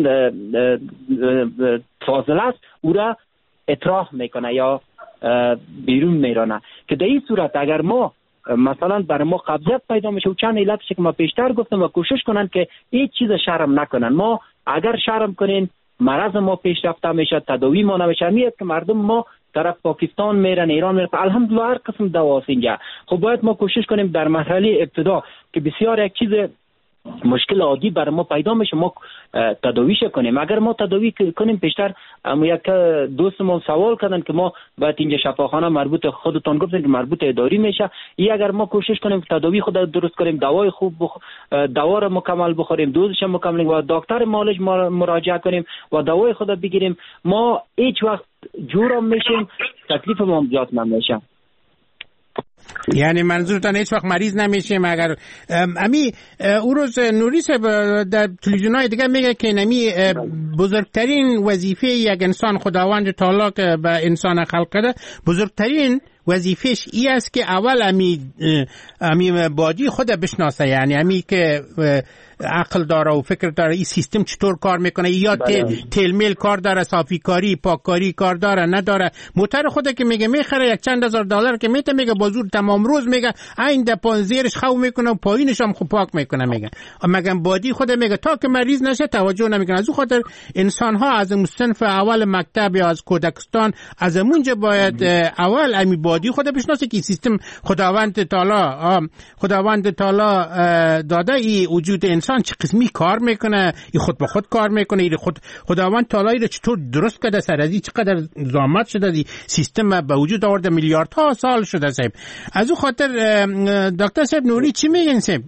فاضل است او را اطراح میکنه یا بیرون میرانه. که در این صورت اگر ما مثلا برای ما قبضیت پیدا میشه و چند علتش که ما پیشتر گفتم و کوشش کنن که هیچ چیز شرم نکنن. ما اگر شرم کنین مرض ما پیشرفته میشه، تداوی ما نمیشه. میاد که مردم ما طرف پاکستان میرن، ایران میرن، الحمدلله هر قسم دوا است اینجا. خب باید ما کوشش کنیم در مرحله ابتدا که بسیار یک چیز مشکل عادی برای ما پیدا میشه ما تداویش کنیم. اگر ما تداوی کنیم پیشتر یک دوست ما سوال کردن که ما باید اینجا شفاخانه مربوط خودتان گفتن که مربوط اداری میشه، ای اگر ما کوشش کنیم تداوی خود درست کنیم، دوای خوب بخ... دوا رو مکمل بخوریم، دوزش مکمل و دکتر معالج مراجعه کنیم و دوای خود بگیریم، ما هیچ وقت جور میشیم تکلیف ما زیاد نمیشه. یعنی منظورتان هیچ وقت مریض نمیشیم. اگر امی او روز نوری صاحب در تلویزیون‌های دیگه میگه که نمی بزرگترین وظیفه یک انسان خداوند تعالی که به انسان خلق کرده، بزرگترین وظیفهش ای است که اول امی امی بادی خود بشناسه، یعنی امی که عقل داره و فکر داره این سیستم چطور کار میکنه، یا تیل میل کار داره، صافی کاری پاک کاری کار داره نداره. موتر خود که میگه میخره یک چند هزار دلار که میته میگه بازور تمام روز میگه این دپان زیرش خو میکنه و پایینش هم خوب پاک میکنه میگه. مگم بادی خود میگه تا که مریض نشه توجه نمیکنه. از اون خاطر انسان ها از مصنف اول مکتب یا از کودکستان از اونجا باید اول امی بادی خود بشناسه که سیستم خداوند تعالی خداوند تعالی داده ای وجود انسان چه قسمی کار میکنه، این خود به خود کار میکنه، این خود خداوند تعالی رو چطور درست کرده، سر از این چقدر زحمت شده، دی سیستم به وجود آورده، میلیاردها سال شده صاحب. از اون خاطر دکتر صاحب نوری چی میگن صاحب؟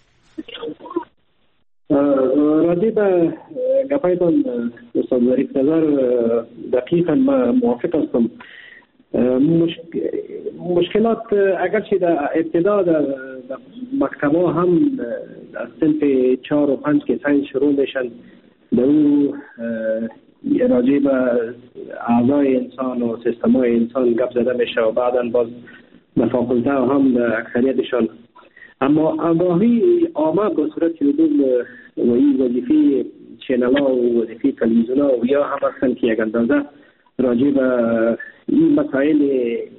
راضی به گپایتان استاد ظریف نظر دقیقا ما موافق هستم. مشکلات اگرچه در ابتدا در مکتبا هم از صنف چهار و پنج که ساینس شروع میشن در اون راجع به اعضای انسان و سیستمای انسان گپ زده میشه و بعدا باز به فاکولته هم اکثریتشان، اما آگاهی عامه به صورت علوم و این وظیفه چینل‌ها و وظیفه تلویزیون‌ها و یا هم هستن که یک اندازه راجع به این مسائل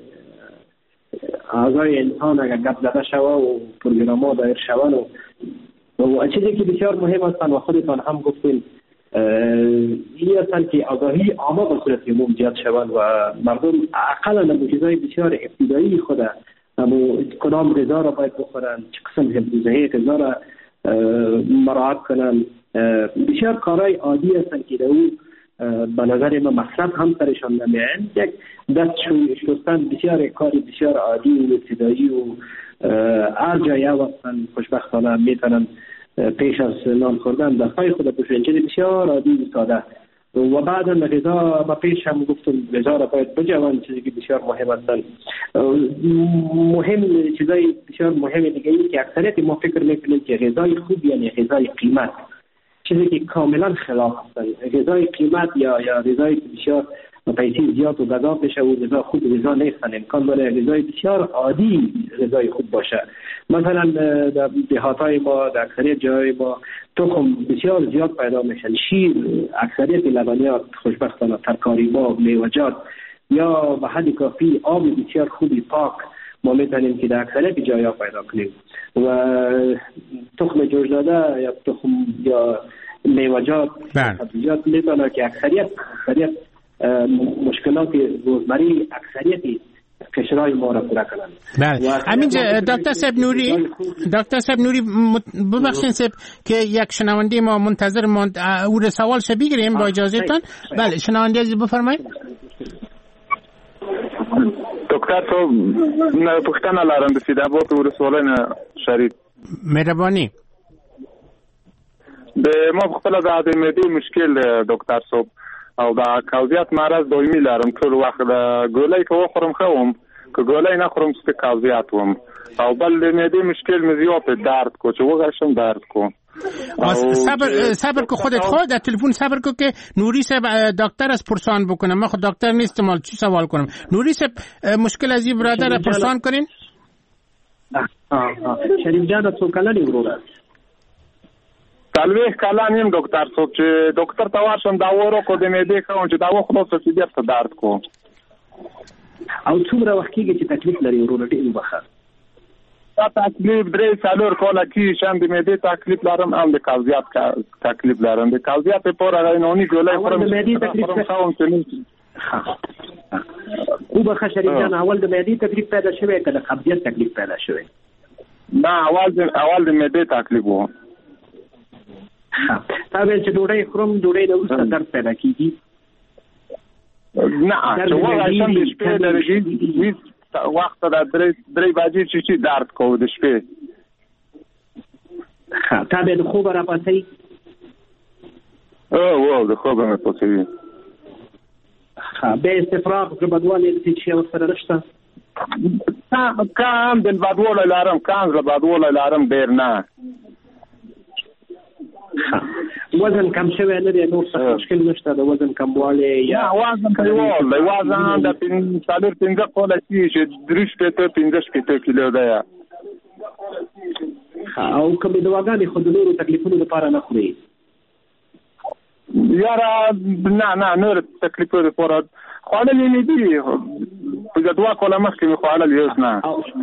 اعضای انسان اگر گپ زده شوه و پروگرام‌ها دایر شوند و و چیزی که بسیار مهم هستند و خودتان هم گفتین این هستند که آگاهی عامه به صورت عموم زیاد شوند و مردم اقلا نموزهای بسیار ابتدایی خود اما کدام غذا را باید بخورن، چه قسم حفظی غذا را مراعات کنن، بسیار کارهای عادی هستند که در اون به نظر ما مقصد هم سرشان نمیان. یک دست شستن بسیار کاری بسیار عادی و ابتدایی و هر جایی هستن خوشبختانه میتونن پیش از نان خوردن دستای خود بشوین، چیزی بسیار عادی و ساده. و بعدا غذا ما پیش هم گفتم غذا را باید بجوان، چیزی که بسیار مهم هستن. مهم چیزای بسیار مهم دیگه این که اکثریت ما فکر میکنیم که غذای خوب یعنی غذای قیمت، چیزی که کاملا خلاف هستن. غذای قیمت یا یا غذای بسیار پیسی زیاد و غذا بشه و غذا خوب غذا نیستن. امکان داره غذای بسیار عادی غذای خوب باشه. مثلا در دهاتای ما در اکثریت جای ما تخم بسیار زیاد پیدا میشن، شیر، اکثریت لبنیات خوشبختانه، ترکاری با میوه‌جات یا به حد کافی آب بسیار خوبی پاک ما میتونیم که در اکثریت جایا پیدا کنیم. و تخم جوش داده یا تخم یا میوه‌جات سبزیجات میتونه که اکثریت اکثریت مشکلات روزمره اکثریت کشورهای ما را پورا کنند. بله. همینجا دکتر صاحب نوری دکتر صاحب نوری ببخشید صاحب که یک شنونده ما منتظر ماند، او را سوالش بگیریم با اجازهتون. بله شنونده عزیز بفرمایید. دکتر تو نه پختن لارم بسیده با تو سوالین شریف مهربانی به ما خپل د ادمه مشکل دکتر صاحب او دا قضیت مرض دائمی لرم، ټول وخت د ګولۍ که وخورم ښه وم، که ګولۍ نه خورم څه قضیت وم، او بل د معدې مشکل مې زیات درد کو چې وغشم درد کو. صبر صبر کو خودت خود در تلفن صبر کو که نوری صاحب دکتر از پرسان بکنم، من خود دکتر نیستم، مال چی سوال کنم. نوری صاحب مشکل از این برادر پرسان کنین. شریف جان څو کلنی وروره؟ څلوېښت کلن یم ډاکټر صاحب، چې ډاکټر ته ورشم دا وروکو د معدې کوم چې دا وخورم چې بیرته درد کو. او څومره وخت کېږي چې تکلیف لري وروره؟ ډېر وبخښه. دا تکلیف درې څلور کاله کېږي چې هم د معدې تکلیف لرم، هم د قبضیت تکلیف لرم. د قبضیت لپاره هغه نوني ګولۍ خورم. خوب خشری جان اول د معدې تکلیف پیدا شوی که د قبضیت تکلیف پیدا شوی؟ نه اول د اول د معدې تکلیف و. تا ویل چې ډوډۍ خورم ډوډۍ د وروسته درد پیدا کیږي؟ نه چې وایي سم د شپې درځي وخت د درې درې بجې چې درد کوي د شپې. تا به د خوب را پاسي؟ او او د خوب را پاسي. ها به استفراغ د بدوالي د شي ورسره نشته؟ کام د بدوالي لارم کام د بدوالي لارم ډیر نه. وزن کم شوی نه دی نور څه مشکل نشته د وزن کموالی یا وزن کموالی وزن د څلور پنځه کاله چې درې شپېته پنځه شپېته کیلو دی. او کومې دواګانې خو د نورو تکلیفونو لپاره نه خوري؟ یاره نه نه نور تکلیفونو لپاره خوړلې نه دي په دوه کاله مخکې مې خوړلې اوس نه.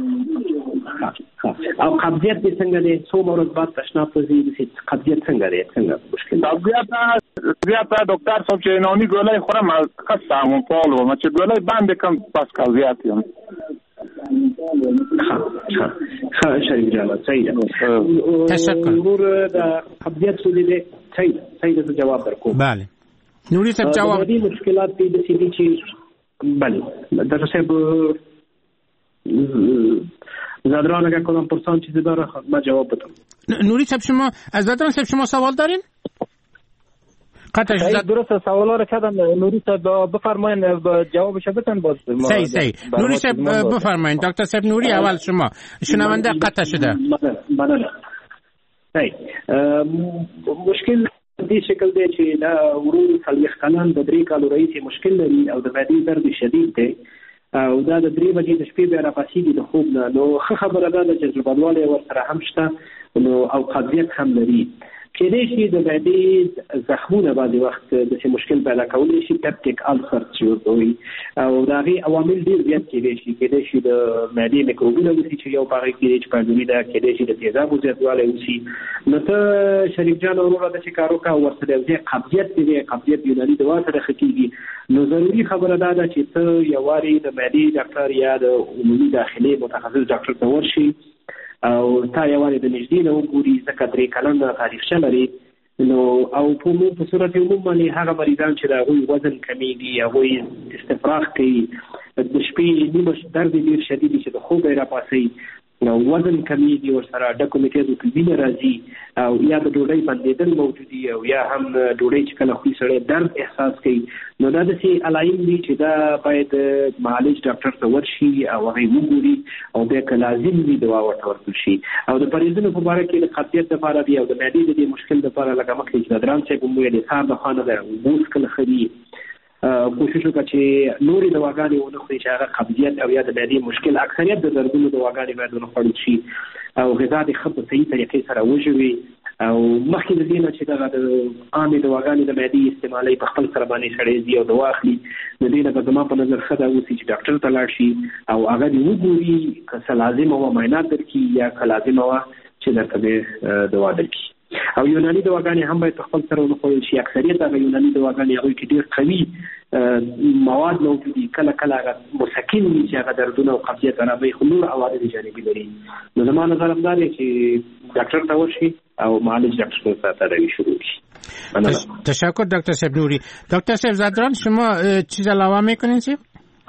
او قبضیت دې څنګه دی؟ څو ورځې بعد تشناب ته ځي قبضیت څنګه دی؟ څنګه مشکل قبضیت قبضیت ډاکټر صاحب چې نومي ګولۍ خورم خسته ام پال وم چې ګولۍ باندې کم پس قبضیت یم. ها شریف جان صحیح ده. تشکر. نور د قبضیت سولې دی صحیح صحیح ده جواب درکوم. بله نوری صاحب جواب دې مشکلات دې د سي چې بله ډاکټر صاحب زادران اگر کدام پرسان چیزی داره من جواب بدم. نوری صاحب شما از زادران صاحب شما سوال دارین؟ قطعش زد... درست سوالا رو کردم نوری صاحب بفرمایین جوابش بدن باز. صحیح صحیح نوری صاحب بفرمایین. دکتر صاحب نوری اول شما شنونده قطع شده. من صحیح مشکل دې شکل دی چې دا ورور څلوېښت کلن د درې کالو رئیس مشکل لري او د معدې درد شدید دی او دا د درې بجې د شپې بیا راپاسېږي د خوب نه. نو ښه خبره ده چې ژبدوالی ورسره هم شته نو او قبضیت هم لري. کېدای شي د معدې زخمونه بعضې وخت داسې مشکل پیدا کولی شي پپټیک السر چې ورته وایي او د هغې عوامل ډېر زیات کېدای شي. کېدای شي د معدې میکروبونه وسي چې یو په هغې کې دی چې پایدوني ده. کېدای شي د تیزابو زیاتوالی وسي. نو ته شریف جان وروره داسې کار وکړه او ورسره یو ځای قبضیت دی قبضیت یوناني دوا سره ښه کېږي. نو ضروري خبره دا ده چې ته یو وارې د معدې ډاکټر یا د عمومي داخلي متخصص ډاکټر ته ورشي او تا یوازې د نږدې نه وګوري ځکه درې کلنه تاریخچه لري. نو او په عموم په صورت عموم باندې هغه مریضان چې د هغوی وزن کمیږي هغوی استفراغ کوي د شپې نیمه درد ډېر شدید چې د خوب یې راپاسوي نو وزن کمیږي ورسره ډکو میټیزو کې وینه راځي او یا د ډوډۍ بندېدل موجودي او یا هم ډوډۍ چې کله خوري سړی درد احساس کوي. نو دا داسې علایم دي چې دا باید معالج ډاکټر ته ورشي او هغه یې وګوري او بیا که لازم وي دوا ورته ورکړل شي. او د پرهیزونو په باره کې د قبضیت دپاره دي او د معدې د دې مشکل دپاره لکه مخکې چې د دران صاحب هم ویل د سهار د خوا نه ده اوبه وڅښل ښه دي. کوشش وکړه چې نورې دواګانې ونه خوري چې هغه قبضیت او یا د معدې مشکل اکثریت د دردونو دواګانې باید ونه خوړل شي او غذا دې ښه په صحیح طریقې سره وژوي او مخکې د دې نه چې دغه د عامې دواګانې د معدې استعمالوي په خپل سره باندې سړی ځي او دوا اخلي. د دې نه به زما په نظر ښه دا اوسي چې ډاکټر ته لاړ شي او هغه دې وګوري که څه لازمه وه معاینات درکړي یا که لازمه وه چې درته به دوا درکړي. او یوناني دواګانې هم باید په خپل سره ونه خوړل شي. اکثریت هغه یوناني دواګانې هغوی کې ډېر قوي مواد موجود دي. کله کله هغه مسکن وي چې هغه دردونه او قبضیت اراموي خو نور عوارض جانبي لري. نو زما نظر همدا دی چې ډاکټر ته ورشي او معالج ډاکټر ته تداوی شروع کړي. تشکر دکتر صاحب نوری. دکتر صاحب زادران شما چیز علاوه میکنین صاحب؟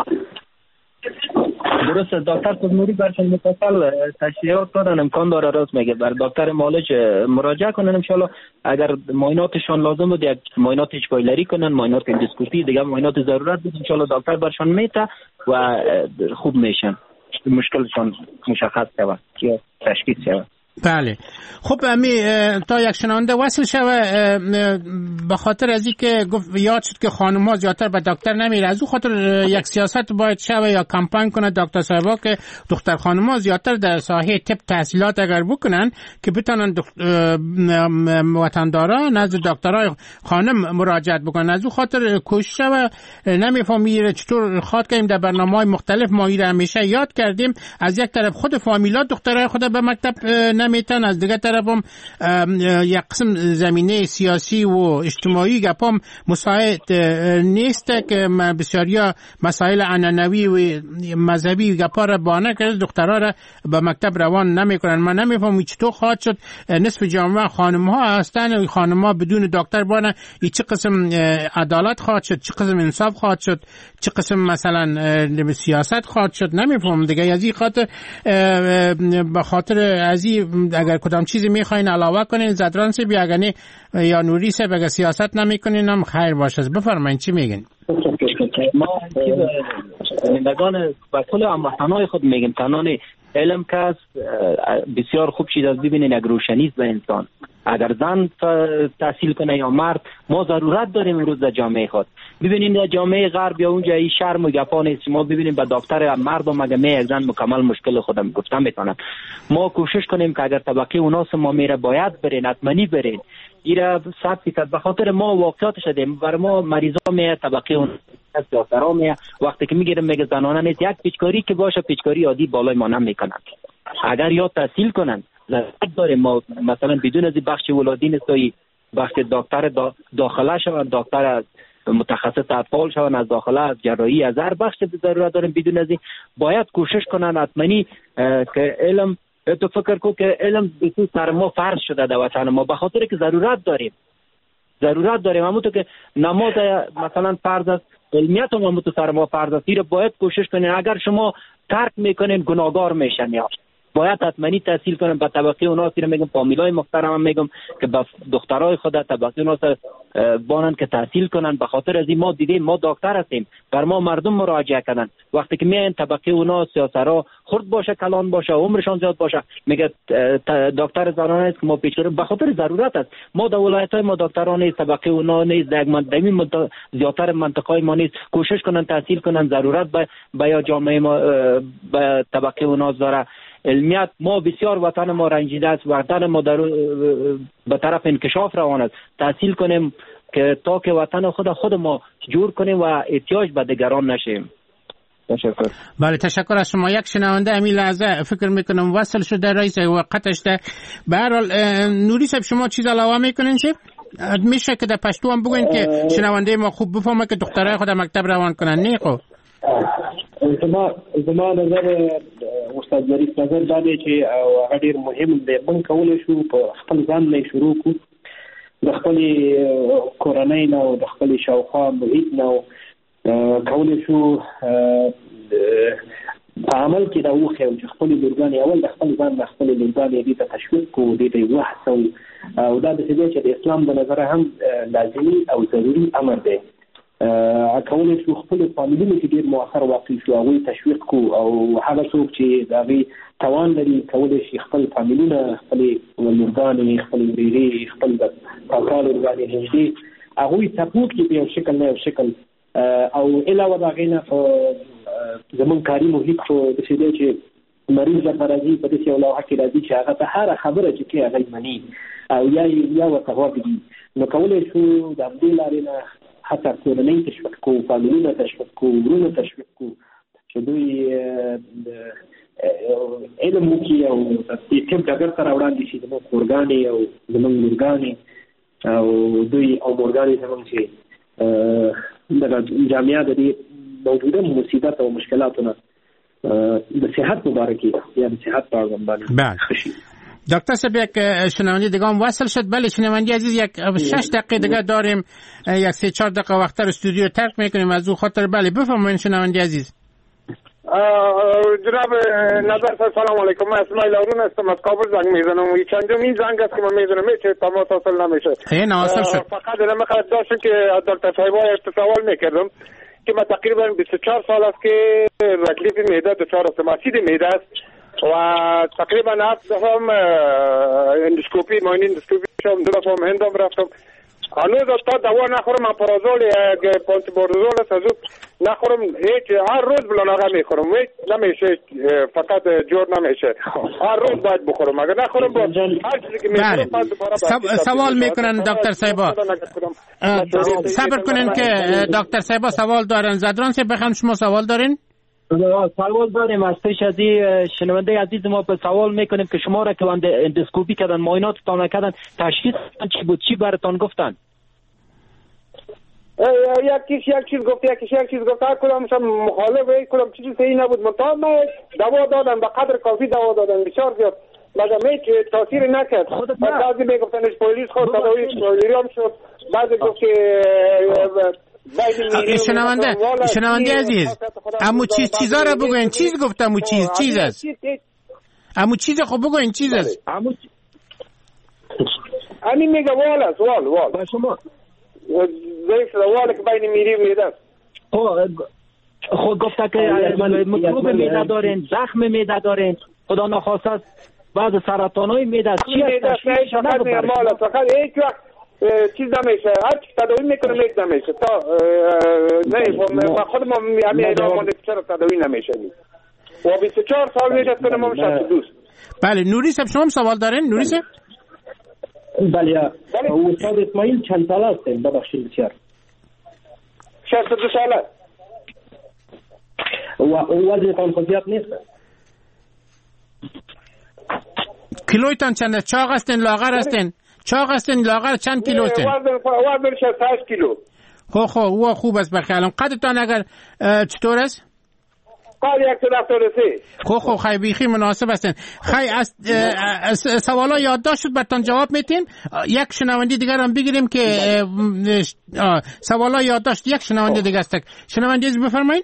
درست دکتر نوری برشان مفصل تشریحات دادن امکان داره راست میگه بر دکتر معالج مراجعه کنن انشالله اگر معایناتشان لازم بود یک معاینات اجباری کنن معاینات اندوسکوپی دیگه معاینات ضرورت بود انشالله دکتر برشان میته و خوب میشن مشکلشان مشخص شود که تشخیص شود. بله خب امی تا یک شنونده وصل شوه به خاطر از اینکه گفت یاد شد که خانم ها زیادتر به دکتر نمیره از اون خاطر یک سیاست باید شوه یا کمپاین کنه دکتر صاحبا که دختر خانم ها زیادتر در ساحه طب تحصیلات اگر بکنن که بتونن وطندارا نزد دکترای خانم مراجعت بکنن. از اون خاطر کوشش شوه نمیفهمیم چطور خواد کنیم در برنامه‌های مختلف ما ایره همیشه یاد کردیم از یک طرف خود فامیلا دخترای خود به مکتب نمیتن، از دیگه طرف هم یک قسم زمینه سیاسی و اجتماعی گپام مساعد نیست که بسیاریا مسائل عنعنوی و مذهبی گپا را بانه کرده دخترها را به مکتب روان نمیکنن. من نمیفهمم چطور خواهد شد نصف جامعه خانم ها هستن، خانم ها بدون دکتر بانه ای چه قسم عدالت خواهد شد، چه قسم انصاف خواهد شد، چه قسم مثلا سیاست خواهد شد. نمیفهمم دیگه. از این خاطر به خاطر از این اگر کدام چیزی میخواین علاوه کنین زدران سی بیاگنی یا نوری سی بگه سیاست نمیکنین هم خیر باشه. بفرمایین چی میگین؟ ما زندگان و کل هموطنان خود میگیم تنان علم کس بسیار خوب چیز از ببینین یک روشنیست به انسان. اگر زن تحصیل کنه یا مرد، ما ضرورت داریم امروز در جامعه خود. ببینین در جامعه غرب یا اونجا این شرم و گپا نیست. ما ببینیم به دکتر مردم اگه می یک زن مکمل مشکل خودم گفتم میتونن. ما کوشش کنیم که اگر طبقه اوناس ما میره باید برین، حتماً برین. ایرا ثبت کرد به خاطر ما واقعیت شدیم. بر ما مریضا می طبقه اون دکترا می وقتی که میگیرم میگه زنانه نیست، یک پیچکاری که باشه پیچکاری عادی بالای ما نمیکنن. اگر یا تحصیل کنن ضرورت داریم ما مثلا بدون از بخش ولادی نسایی بخش دکتر داخله شون، دکتر متخصص اطفال شون، از داخله از جراحی از هر بخش ضرورت داریم. بدون از باید کوشش کنن حتماً که علم تو فکر کو که علم بسیار سر ما فرض شده در وطن ما، به خاطر که ضرورت داریم ضرورت داریم همونطور که نماز مثلا فرض است، علمیت هم همونطور سر ما فرض است. این باید کوشش کنین. اگر شما ترک میکنین گناهگار میشن. یا باید حتما تحصیل کنن. به طبقه اوناس رو میگم، فامیلای محترم هم میگم که به دخترای خود طبقه اوناس بانن که تحصیل کنن. به خاطر از این ما دیدیم ما دکتر هستیم، بر ما مردم مراجعه کردن. وقتی که میاین طبقه اوناس یا سرا خرد باشه کلان باشه عمرشان زیاد باشه میگه دکتر زنانه است که ما پیش به خاطر ضرورت است. ما در ولایت‌های ما دکتران نیست، طبقه اونا نیست، در منطقه منطقه زیاتر منطقه‌های ما نیست. کوشش کنن تحصیل کنن. ضرورت به به جامعه ما به طبقه اوناس داره. علمیت ما بسیار وطن ما رنجیده است، وطن ما در به طرف انکشاف روان است. تحصیل کنیم که تا که وطن خود خود ما جور کنیم و احتیاج به دیگران نشیم. تشکر. بله تشکر از شما. یک شنونده همین لحظه فکر میکنم وصل شده رئیس وقتش ده. به هر حال نوری صاحب شما چیز علاوه میکنین چی؟ میشه که در پشتو هم بگوین که شنونده ما خوب بفهمه که دخترای خود مکتب روان کنن. نه خب زما زما نظر استاد ظریف نظر دا دی چې هغه ډېر مهم دی. موږ کولی شو په خپل ځان نه شروع کړو، د خپلې کورنۍ نه او د خپلې شاوخوا محیط نه کولی شو په عمل کې دا وښیو چې خپلې لورګانې اول د خپل ځان نه خپلې لورګانې دې ته تشویق کړو، دې ته یې وهڅوو. او دا داسې دی چې د اسلام د نظره هم لازمي او ضروري امر دی. کولی شو خپل فامیلونو کې ډېر مؤثر واقع شو، هغوی تشویق کړو. او هغه څوک چې د هغې توان لري کولی شي خپل فامیلونه، خپلې لورګانې، خپلې ورېرې، خپل د کاکا لورګانې نږدې هغوی سپورټ کړي په یو شکل نه یو شکل. او علاوه د هغې نه زموږ کاري محیط خو داسې دی چې مریض درته راځي په داسې یو لوحه کې راځي چې هغه ته هره خبره چې کوي هغه یې مني او یا یا ورته غوږ ږدي. نو کولی شو د همدې لارې نه حتی کورنۍ تشویق کړو، فامیلونه تشویق کړو، ورونه تشویق کړو چې دوی علم وکړي او د طب ډګر ته راوړاندې شي. زموږ خورګانې او زموږ لورګانې او دوی او مورګانې زموږ چې دغه جامعه د دې موجوده مصیبت او مشکلاتو نه د صحت مبارکي یا د صحت په اړه باندې دکتر صاحب یک شنونده دیگه هم وصل شد. بله شنونده عزیز یک شش دقیقه دیگه داریم، یک سه چهار دقیقه وقت در استودیو ترک میکنیم از او خاطر. بله بفرمایید شنونده عزیز. جناب نظر سلام علیکم، من اسماعیل هارون هستم از کابل زنگ میزنم. این چندمین زنگ است که من میزنم که تماس حاصل نمیشه. این حاصل شد. فقط دلم خواست داشتم که دکتر صاحبا سوال میکردم که من تقریبا بیست و چهار سال است که تکلیف معده دچار هستم، اسید معده است و تقریبا هفت دفعه هم اندوسکوپی ماین اندوسکوپی شدم، دو دفعه هم هندم رفتم. هنوز تا دوا نخورم، اپرازول یا پانتوبارزول است از نخورم، هیچ هر روز بلاناغه میخورم، هیچ نمیشه، فقط جور نمیشه، هر روز باید بخورم. اگر نخورم با هر چیزی که میخورم بعد دوباره سوال میکنن دکتر صاحبا. صبر کنین که دکتر صاحبا سوال دارن. زدران صاحب بخوام شما سوال دارین؟ سوال داریم از پیش از این شنونده عزیز ما به سوال میکنیم که شما را که اندوسکوپی کردن معایناتتان کردن تشخیص چی بود، چی براتان گفتن؟ یکیش یک چیز گفت یکیش یک چیز گفت، هر کدامش مخالف، یک کدام چیزی صحیح نبود. منتها من دوا دادن به قدر کافی دوا دادن بسیار زیاد بعد میت تاثیر نکرد. بعضی میگفتنش پولیس خود تداوی پولیریام شد، بعضی گفت که شنونده شنونده عزیز امو چیز چیزا را بگوین، چیز گفت امو چیز چیز است امو چیز خب بگوین چیز است امو امی میگه وال است وال وال با شما زیف وال که بین میری میده خود گفته که مکروب میده دارین، زخم میده دارین، خدا نخواسته بعض سرطان های میده چی میده فقط مال فقط یک وقت چیز نمیشه، هر چی تداوی میکنه میده نمیشه تا نه خود ما همین ایران مونده چرا تداوی نمیشه و بیست و چهار سال میشه کنه ما شصت و دو. بله نوری صاحب شما سوال دارین نوری صاحب؟ بله استاد اسماعیل چند ساله هستین؟ ببخشید بسیار. شصت و دو ساله. و وزنتان خود زیاد نیست؟ کیلویتان چنده؟ چاق هستین لاغر هستین؟ چاق هستین لاغر چند کیلو هستین؟ وزن شصت و هشت کیلو. خب خب او خوب است بخیالم. قدتان اگر چطور است؟ قال یک سو هفتاد و سه. خب خب خیلی بیخی مناسب هستین. خیلی از سوالا یادداشت شد براتون جواب میتین. یک شنونده دیگر هم بگیریم که سوالا یادداشت یک شنونده دیگر است. شنونده از بفرمایید.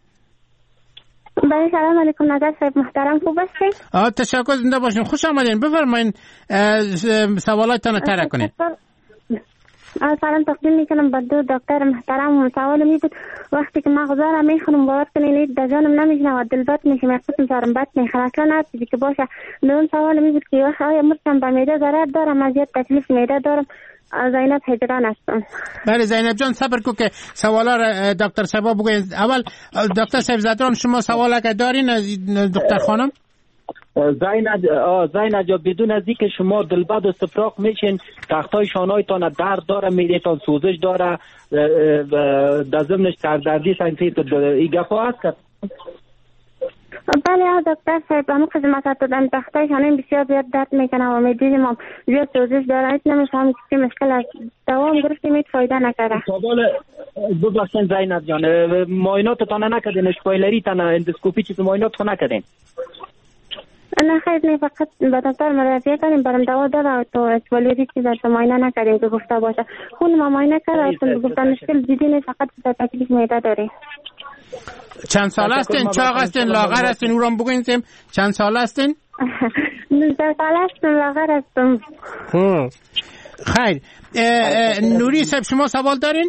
بله سلام علیکم نظر صاحب محترم، خوب هستین؟ آه تشکر، زنده باشین، خوش آمدین. بفرمایید سوالاتتان طرح کنین. سلام تقدیم میکنم به دو دکتر محترم. سوال می بود وقتی که مغزا را میخونم باور کنین در جانم نمیشنه و دلبت میشه، مخصوصا سرم بد میخوره، اصلا نرسیدی که باشه. دون سوال می بود که وقت آیا مرچم به معده ضرر دارم، از زیاد تکلیف معده دارم. زینب هجران هستم. بله زینب جان صبر کو که سوالا را دکتر صاحب بگوین. اول دکتر صاحب زدران شما سوال اگه دارین دکتر خانم؟ زینب زینب جا بدون از اینکه شما دلبد و استفراغ میشین تختای شانهایتان درد داره، میدهتان سوزش داره، در ضمنش سردردی سنگفیت این گفا هست کرد؟ بله دکتر صاحب همون خدمت دادن تختای شانه بسیار زیاد درد میکنه و میدیدیم هم زیاد سوزش داره، هیچ نمیفهم که مشکل است. دوام گرفتیم هیچ فایده نکرده. سوال ببخشید زینب جان، معایناتتان نکردین؟ اشپایلری تان اندوسکوپی چیز معاینات خود نکردین؟ نه خیر نه، فقط به دکتر مراجعه کردیم، برام دوا داد تو اسپایلری چیز در معاینه نکردیم که گفته باشه. خون ما معاینه کرد و گفتن مشکل جدی نیست، فقط در تکلیف معده داره. چند سال هستین؟ چاق هستین؟ لاغر هستین؟ او را بگوین چند سال هستین؟ نوزده سال هستم، لاغر هستم. خیر نوری صاحب شما سوال دارین؟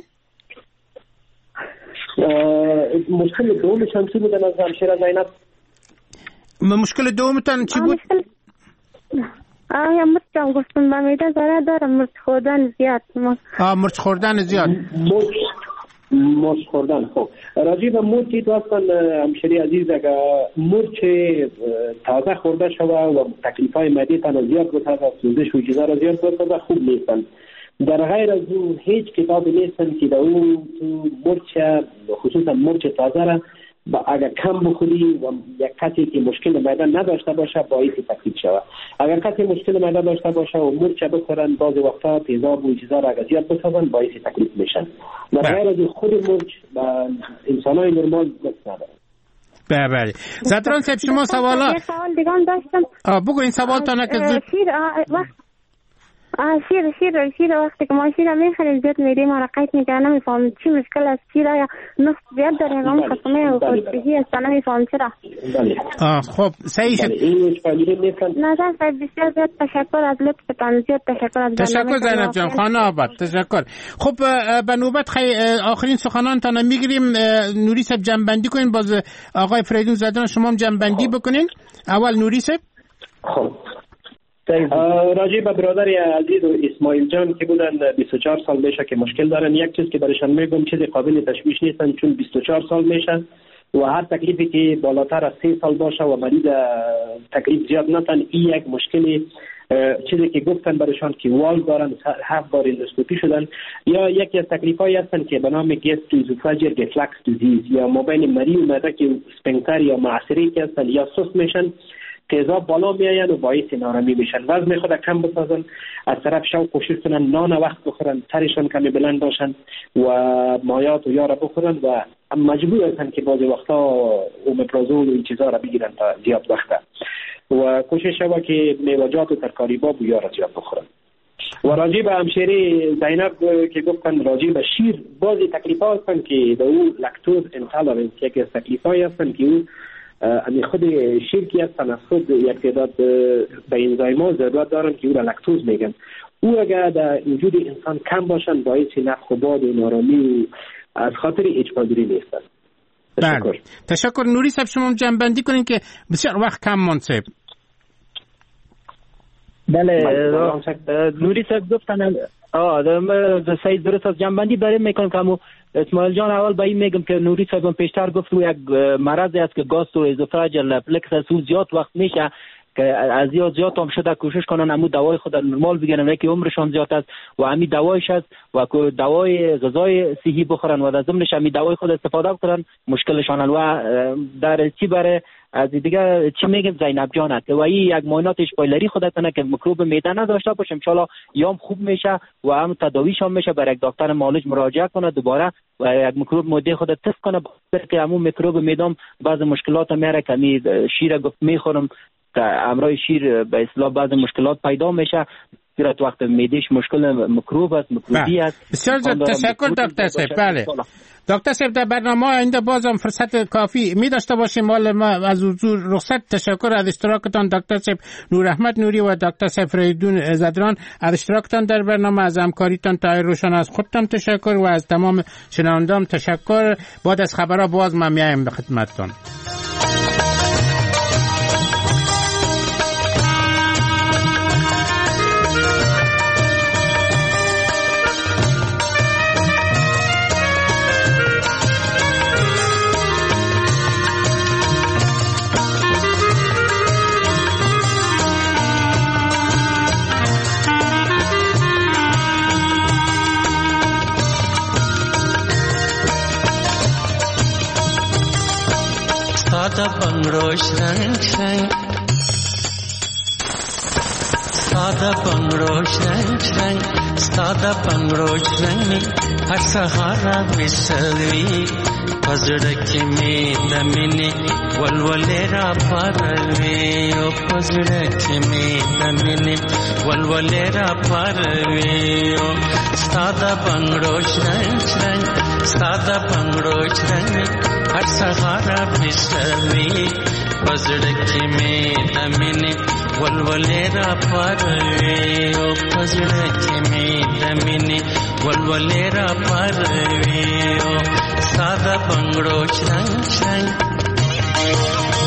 مشکل دومش هم چی بودن از همشیره زینب؟ مشکل دومتان چی بود؟ آیا مرچ گفتم با میده ضرر دارم، مرچ خوردن زیاد. آه مرچ خوردن زیاد. مرچ مرچ خوردن. خب راجع به مرچ تو اصلا همشری عزیز اگر مرچ تازه خورده شوه و تکلیفای معده تان زیاد بسازه، سوزش و چیزا را زیاد بسازه خوب نیستن. در غیر از اون هیچ کتابی نیستن که در اون تو مرچ خصوصا مرچ تازه را با اگر کم بخوری و یک کسی که مشکل معده نداشته باشه باعث تکلیف شود. اگر کسی مشکل معده داشته باشه و مرچ بخورن بعضی وقتا تیزاب و چیزا را اگر زیاد بسازن باعث تکلیف میشن. در غیر از خود مرچ با انسانای نرمال دست نداره. بله بله. زدران صاحب شما سوالا سوال دیگه هم داشتم. آ بگو این سوال تا نکز شیر وقت آه شیر شیر شیر وقتی که ما شیر میخریم زیاد میده ما را قیت میکنه، نمیفهم چی مشکل است. شیر یا نقص زیاد داره هم خصمه و خودبهی است، نمیفهم چرا. آه خب صحیح شد. نظر صاحب بسیار زیاد تشکر از لطفتان، زیاد تشکر از تشکر زینب جان، خانه آباد تشکر. خب به نوبت خی آخرین سخنانتان میگیریم. نوری صاحب جنبندی کنین، باز آقای فریدون زدن شما هم جنبندی بکنین. اول نوری صاحب. خب راجع به برادر عزیز و اسماعیل جان که بودن بیست و چهار سال میشه که مشکل دارن، یک چیز که برشان میگم چیز قابل تشویش نیستن، چون بیست و چهار سال میشه و هر تکلیفی که بالاتر از سه سال باشه و مریض تکلیف زیاد نتن، این یک مشکلی چیزی که گفتن برایشان که واز دارن، هفت بار اندوسکوپی شدن، یا یکی از تکلیف‌هایی هستن که به نام گستروزوفاجیال ریفلکس دیزیز یا مابین مری و معده که اسفنکتر یا معصری که هستن یا سست میشن، تیزاب بالا میآیند و باعث نارامی میشن، وزن خود کم بسازن، از طرف شو کوشش کنن نان وقت بخورن، سرشان کمی بلند باشن و مایات و یارا بخورن و مجبور هستن که بعضی وقتا اومپرازول و این چیزا را بگیرن تا زیاد وقته و کوشش شود که میوه‌جات و ترکاری باب و یارا زیاد بخورن. و راجع به همشیره زینب که گفتن راجع به شیر، بعضی تکلیف‌ها هستن که در او لکتوز انتالرنس یکی از تکلیف‌هایی هستن که او امی خود شیر که هستن از خود یک تعداد به انزایم‌ها ضرورت دارن که او را لکتوز میگن. او اگر در وجود انسان کم باشن باعث نفخ و باد و نارامی از خاطر اجپادری نیستن. تشکر. بله. تشکر. نوری صاحب شما جنبندی کنین که بسیار وقت کم منصب. بله نوری صاحب گفتن آه در سعید درست از جنبندی برای میکنم که اسماعیل جان اول با این میگم که نوری صاحب پیشتر گفت رو یک مرضی است که گاستروازوفاژیال رفلکس او زیاد وقت میشه که از زیاد زیاد هم شده کوشش کنن امو دوای خود نرمال بگیرن که عمرشان زیاد است و امی دوایش است و که دوای غذای صحی بخورن و در ضمنش امی دوای خود استفاده کنن مشکلشان و در چی برای از دیگه چی میگم زینب جان که و این یک معاینات اشپایلری خودتونه که میکروب معده نداشته باشه ان شاء الله یام خوب میشه و هم تداویش هم میشه برای یک دکتر معالج مراجعه کنه دوباره و یک میکروب معده خود تست کنه که همون میکروب معده بعض مشکلات میاره که می شیر گفت میخورم امرای شیر به اصطلاح بعض مشکلات پیدا میشه صورت وقت معدهش مشکل میکروب است میکروبی است. بسیار تشکر دکتر صاحب. بله دکتر صاحب در برنامه آینده بازم فرصت کافی می داشته باشیم. مال ما از حضور رخصت تشکر از اشتراکتان دکتر صاحب نور احمد نوری و دکتر صاحب فریدون زدران از اشتراکتان در برنامه، از همکاریتان طاهر روشن، از خودتان تشکر و از تمام شنوندگان تشکر. بعد از خبرها باز ما میایم به خدمتتان. Sada bangrosh rang rang, sada bangrosh rang rang, sada bangrosh rang. Har sahara visalvi, pazrak mein damine, walwalera parve. O pazrak mein damine, walwalera parve. O sada bangrosh rang rang, sada bangrosh rang. हर सहारा बिसरवी पजड़के में दमिने वलवलेरा परवे ओ पजड़के में दमिने वलवलेरा परवे ओ सादा बंगड़ो रंग रंग